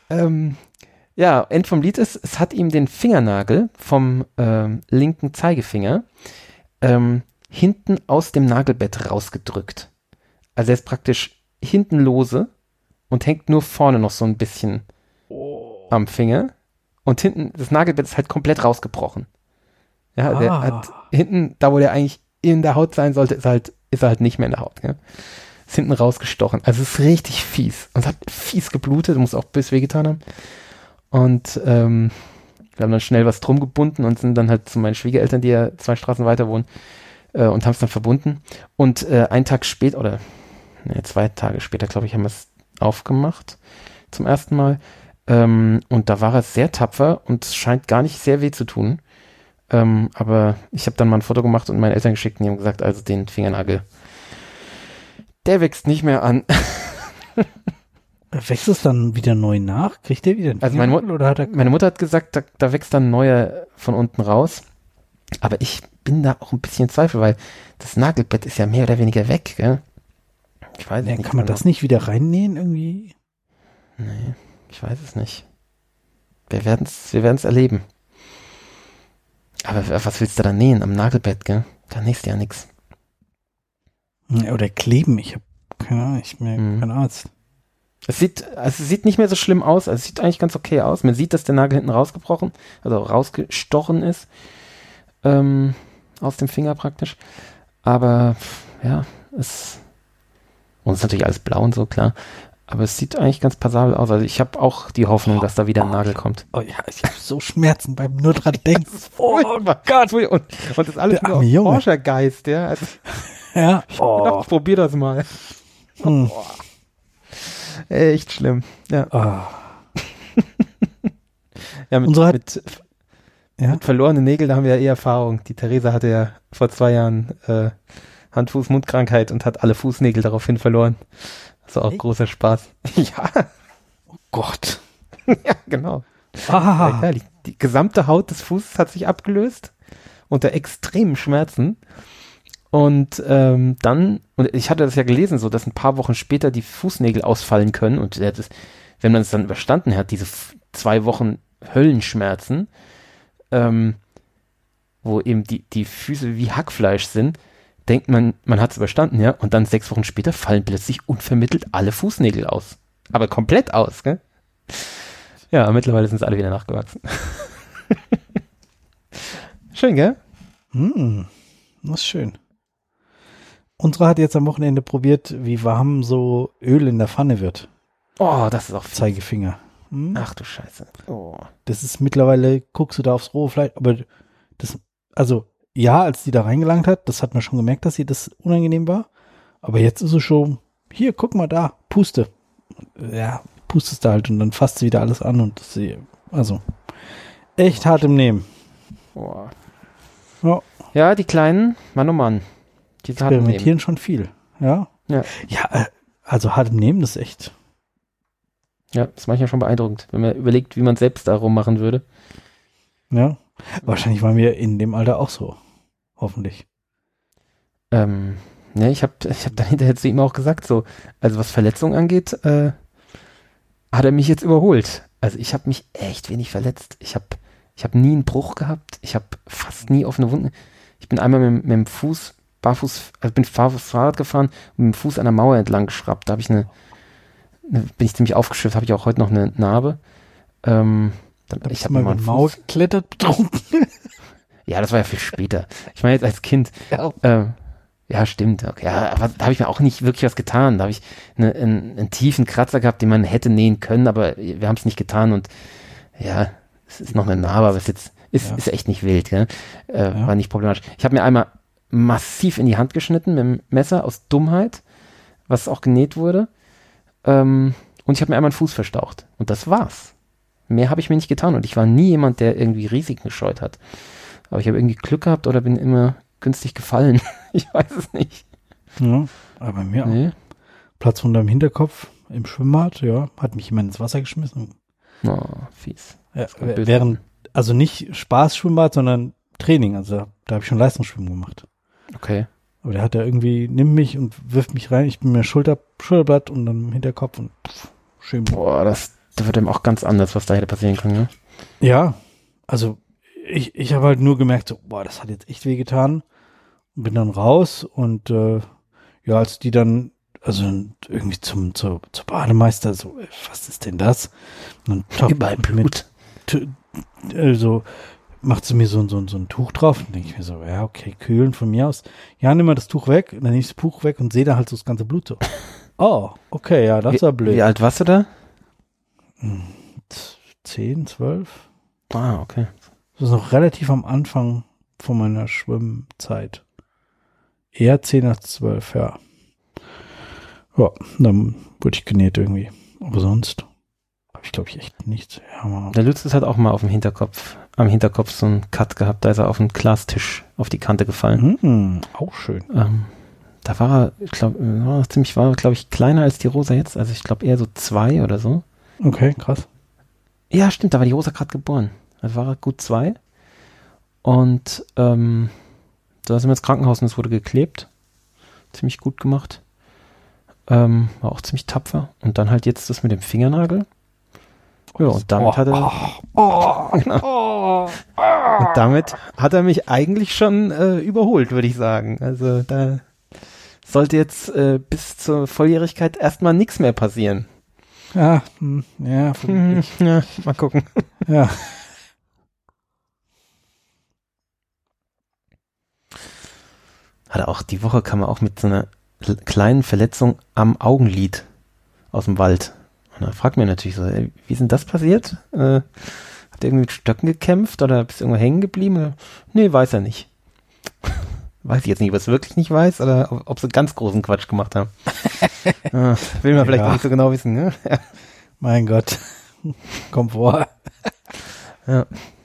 End vom Lied ist, es hat ihm den Fingernagel vom linken Zeigefinger hinten aus dem Nagelbett rausgedrückt. Also er ist praktisch hinten lose und hängt nur vorne noch so ein bisschen am Finger. Und hinten, das Nagelbett ist halt komplett rausgebrochen. Ja, der hat hinten, da wo der eigentlich in der Haut sein sollte, ist er halt nicht mehr in der Haut. Ja? Ist hinten rausgestochen. Also es ist richtig fies. Und es hat fies geblutet, muss auch bis wehgetan haben. Und wir haben dann schnell was drum gebunden und sind dann halt zu meinen Schwiegereltern, die ja 2 Straßen weiter wohnen, und haben es dann verbunden. Und einen Tag später, oder 2 Tage später, glaube ich, haben wir es aufgemacht zum ersten Mal. Und da war er sehr tapfer und es scheint gar nicht sehr weh zu tun. Aber ich habe dann mal ein Foto gemacht und meinen Eltern geschickt und die haben gesagt, also den Fingernagel, der wächst nicht mehr an. Wächst es dann wieder neu nach? Kriegt der wieder einen Fingernagel? Oder hat er meine Mutter hat gesagt, da wächst dann neuer von unten raus. Aber ich bin da auch ein bisschen in Zweifel, weil das Nagelbett ist ja mehr oder weniger weg, gell? Ich weiß nicht. Kann man das nicht wieder reinnähen irgendwie? Nee, ich weiß es nicht. Wir werden's erleben. Aber was willst du da nähen am Nagelbett, gell? Da nähst du ja nichts. Oder kleben, ich habe keine Ahnung, ich bin kein Arzt. Es sieht nicht mehr so schlimm aus, also es sieht eigentlich ganz okay aus. Man sieht, dass der Nagel hinten rausgestochen ist, aus dem Finger praktisch. Aber ja, und es ist natürlich alles blau und so, klar. Aber es sieht eigentlich ganz passabel aus. Also ich habe auch die Hoffnung, dass da wieder ein Nagel kommt. Oh ja, ich habe so Schmerzen beim nur dran denken. Oh Gott. Und das ist alles nur Forschergeist, ja. Also, ja. Ich probiere das mal. Echt schlimm. Ja. Ja, mit verlorenen Nägeln, da haben wir ja Erfahrung. Die Theresa hatte ja vor 2 Jahren Hand-Fuß-Mund-Krankheit und hat alle Fußnägel daraufhin verloren. Das war auch großer Spaß. Ja. Oh Gott. Ja, genau. Ja, die gesamte Haut des Fußes hat sich abgelöst unter extremen Schmerzen. Und und ich hatte das ja gelesen, so dass ein paar Wochen später die Fußnägel ausfallen können. Und wenn man es dann überstanden hat, diese 2 Wochen Höllenschmerzen, wo eben die Füße wie Hackfleisch sind, denkt man hat es überstanden, ja, und dann 6 Wochen später fallen plötzlich unvermittelt alle Fußnägel aus. Aber komplett aus, gell? Ja, mittlerweile sind sie alle wieder nachgewachsen. Schön, gell? Das ist schön. Unsere hat jetzt am Wochenende probiert, wie warm so Öl in der Pfanne wird. Oh, das ist auch fies. Zeigefinger. Ach du Scheiße. Oh. Das ist mittlerweile, guckst du da aufs rohe Fleisch, aber das, also ja, als die da reingelangt hat, das hat man schon gemerkt, dass sie das unangenehm war. Aber jetzt ist es schon, hier, guck mal da, puste. Ja, pustest da halt und dann fasst sie wieder alles an und das, also echt hart im Nehmen. Oh. Ja. Ja, die Kleinen, Mann oh Mann. Die experimentieren schon viel. Ja. Ja, also hart im Nehmen, das ist echt. ja, ist manchmal schon beeindruckend, wenn man überlegt, wie man selbst da rummachen würde. Ja. Wahrscheinlich waren wir in dem Alter auch so. Hoffentlich. Ne, ich hab dann hinterher zu ihm auch gesagt, so, also was Verletzungen angeht, hat er mich jetzt überholt. Also ich habe mich echt wenig verletzt. Ich hab nie einen Bruch gehabt. Ich habe fast nie offene Wunden. Ich bin einmal mit dem Fuß, barfuß, also bin Fahrrad gefahren und mit dem Fuß an der Mauer entlang geschraubt. Da habe ich bin ich ziemlich aufgeschürft, habe ich auch heute noch eine Narbe. Ich habe mal mit Mauer geklettert, betrunken. Ja, das war ja viel später. Ich meine jetzt als Kind. Ja, stimmt. Okay. Ja, aber da habe ich mir auch nicht wirklich was getan. Da habe ich einen tiefen Kratzer gehabt, den man hätte nähen können, aber wir haben es nicht getan und ja, es ist noch eine Narbe, aber ist echt nicht wild, gell? War nicht problematisch. Ich habe mir einmal massiv in die Hand geschnitten mit dem Messer aus Dummheit, was auch genäht wurde. Und ich habe mir einmal einen Fuß verstaucht. Und das war's. Mehr habe ich mir nicht getan. Und ich war nie jemand, der irgendwie Risiken gescheut hat. Aber ich habe irgendwie Glück gehabt oder bin immer günstig gefallen. Ich weiß es nicht. Ja, aber bei mir auch. Platzwunde im Hinterkopf im Schwimmbad, ja. Hat mich jemand ins Wasser geschmissen. Oh, fies. Ja, also nicht Spaß-Schwimmbad, sondern Training. Also da habe ich schon Leistungsschwimmen gemacht. Okay. Aber der hat da irgendwie, nimmt mich und wirft mich rein. Ich bin mir Schulterblatt und dann im Hinterkopf und schön. Boah, das wird ihm auch ganz anders, was da hätte passieren können, ne? Ja, also ich habe halt nur gemerkt, so, boah, das hat jetzt echt wehgetan. Und bin dann raus und ja, als die dann, also irgendwie zur Bademeister, so, was ist denn das? Und dann überall Blut. Also macht sie mir so ein Tuch drauf. Und denke ich mir so, ja, okay, kühlen von mir aus. Ja, nimm mal das Tuch weg. Und dann nehme ich das Tuch weg und sehe da halt so das ganze Blut so. Oh, okay, ja, das war blöd. Wie alt warst du da? 10, 12. Ah, okay. Das ist noch relativ am Anfang von meiner Schwimmzeit. Eher 10 als 12, ja. Ja, dann wurde ich genäht irgendwie. Aber sonst habe ich, glaube ich, echt nichts. Ja, der Lutz hat auch mal am Hinterkopf so einen Cut gehabt, da ist er auf einen Glastisch auf die Kante gefallen. Auch schön. Da war er, ich glaube, glaube ich, kleiner als die Rosa jetzt. Also ich glaube eher so 2 oder so. Okay, krass. Ja, stimmt, da war die Rosa gerade geboren. Da war er gut 2. Und da sind wir ins Krankenhaus und es wurde geklebt. Ziemlich gut gemacht. War auch ziemlich tapfer. Und dann halt jetzt das mit dem Fingernagel. Ja, und damit hat er. Und damit hat er mich eigentlich schon überholt, würde ich sagen. Also da sollte jetzt bis zur Volljährigkeit erstmal nichts mehr passieren. Ja, ja, ja, mal gucken. Ja. Hat auch die Woche kam er auch mit so einer kleinen Verletzung am Augenlid aus dem Wald. Und da fragt mir natürlich so, ey, wie ist denn das passiert? Hat er irgendwie mit Stöcken gekämpft oder bist du irgendwo hängen geblieben? Nee, weiß er nicht. Weiß ich jetzt nicht, ob er es wirklich nicht weiß oder ob sie ganz großen Quatsch gemacht haben. Will man vielleicht nicht so genau wissen, ne? Mein Gott. Komfort. Ja.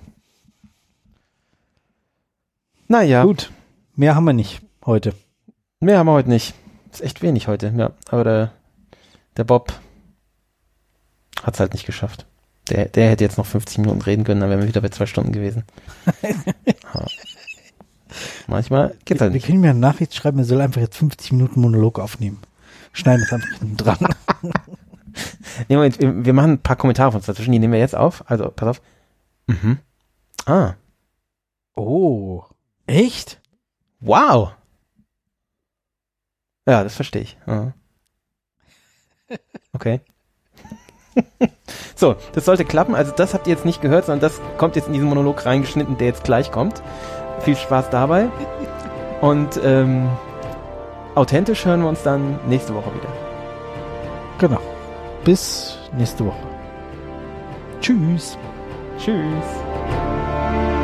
Naja. Gut. Mehr haben wir nicht heute. Mehr haben wir heute nicht. Ist echt wenig heute, ja. Aber der Bob hat es halt nicht geschafft. Der hätte jetzt noch 50 Minuten reden können, dann wären wir wieder bei 2 Stunden gewesen. Manchmal geht's halt nicht. Wir können mir eine Nachricht schreiben, er soll einfach jetzt 50 Minuten Monolog aufnehmen. Schneiden es einfach hinten dran. Nee, Moment, wir machen ein paar Kommentare von uns dazwischen, die nehmen wir jetzt auf. Also, pass auf. Ah. Oh. Echt? Wow. Ja, das verstehe ich. Ja. Okay. So, das sollte klappen. Also das habt ihr jetzt nicht gehört, sondern das kommt jetzt in diesen Monolog reingeschnitten, der jetzt gleich kommt. Viel Spaß dabei. Und authentisch hören wir uns dann nächste Woche wieder. Genau. Bis nächste Woche. Tschüss. Tschüss.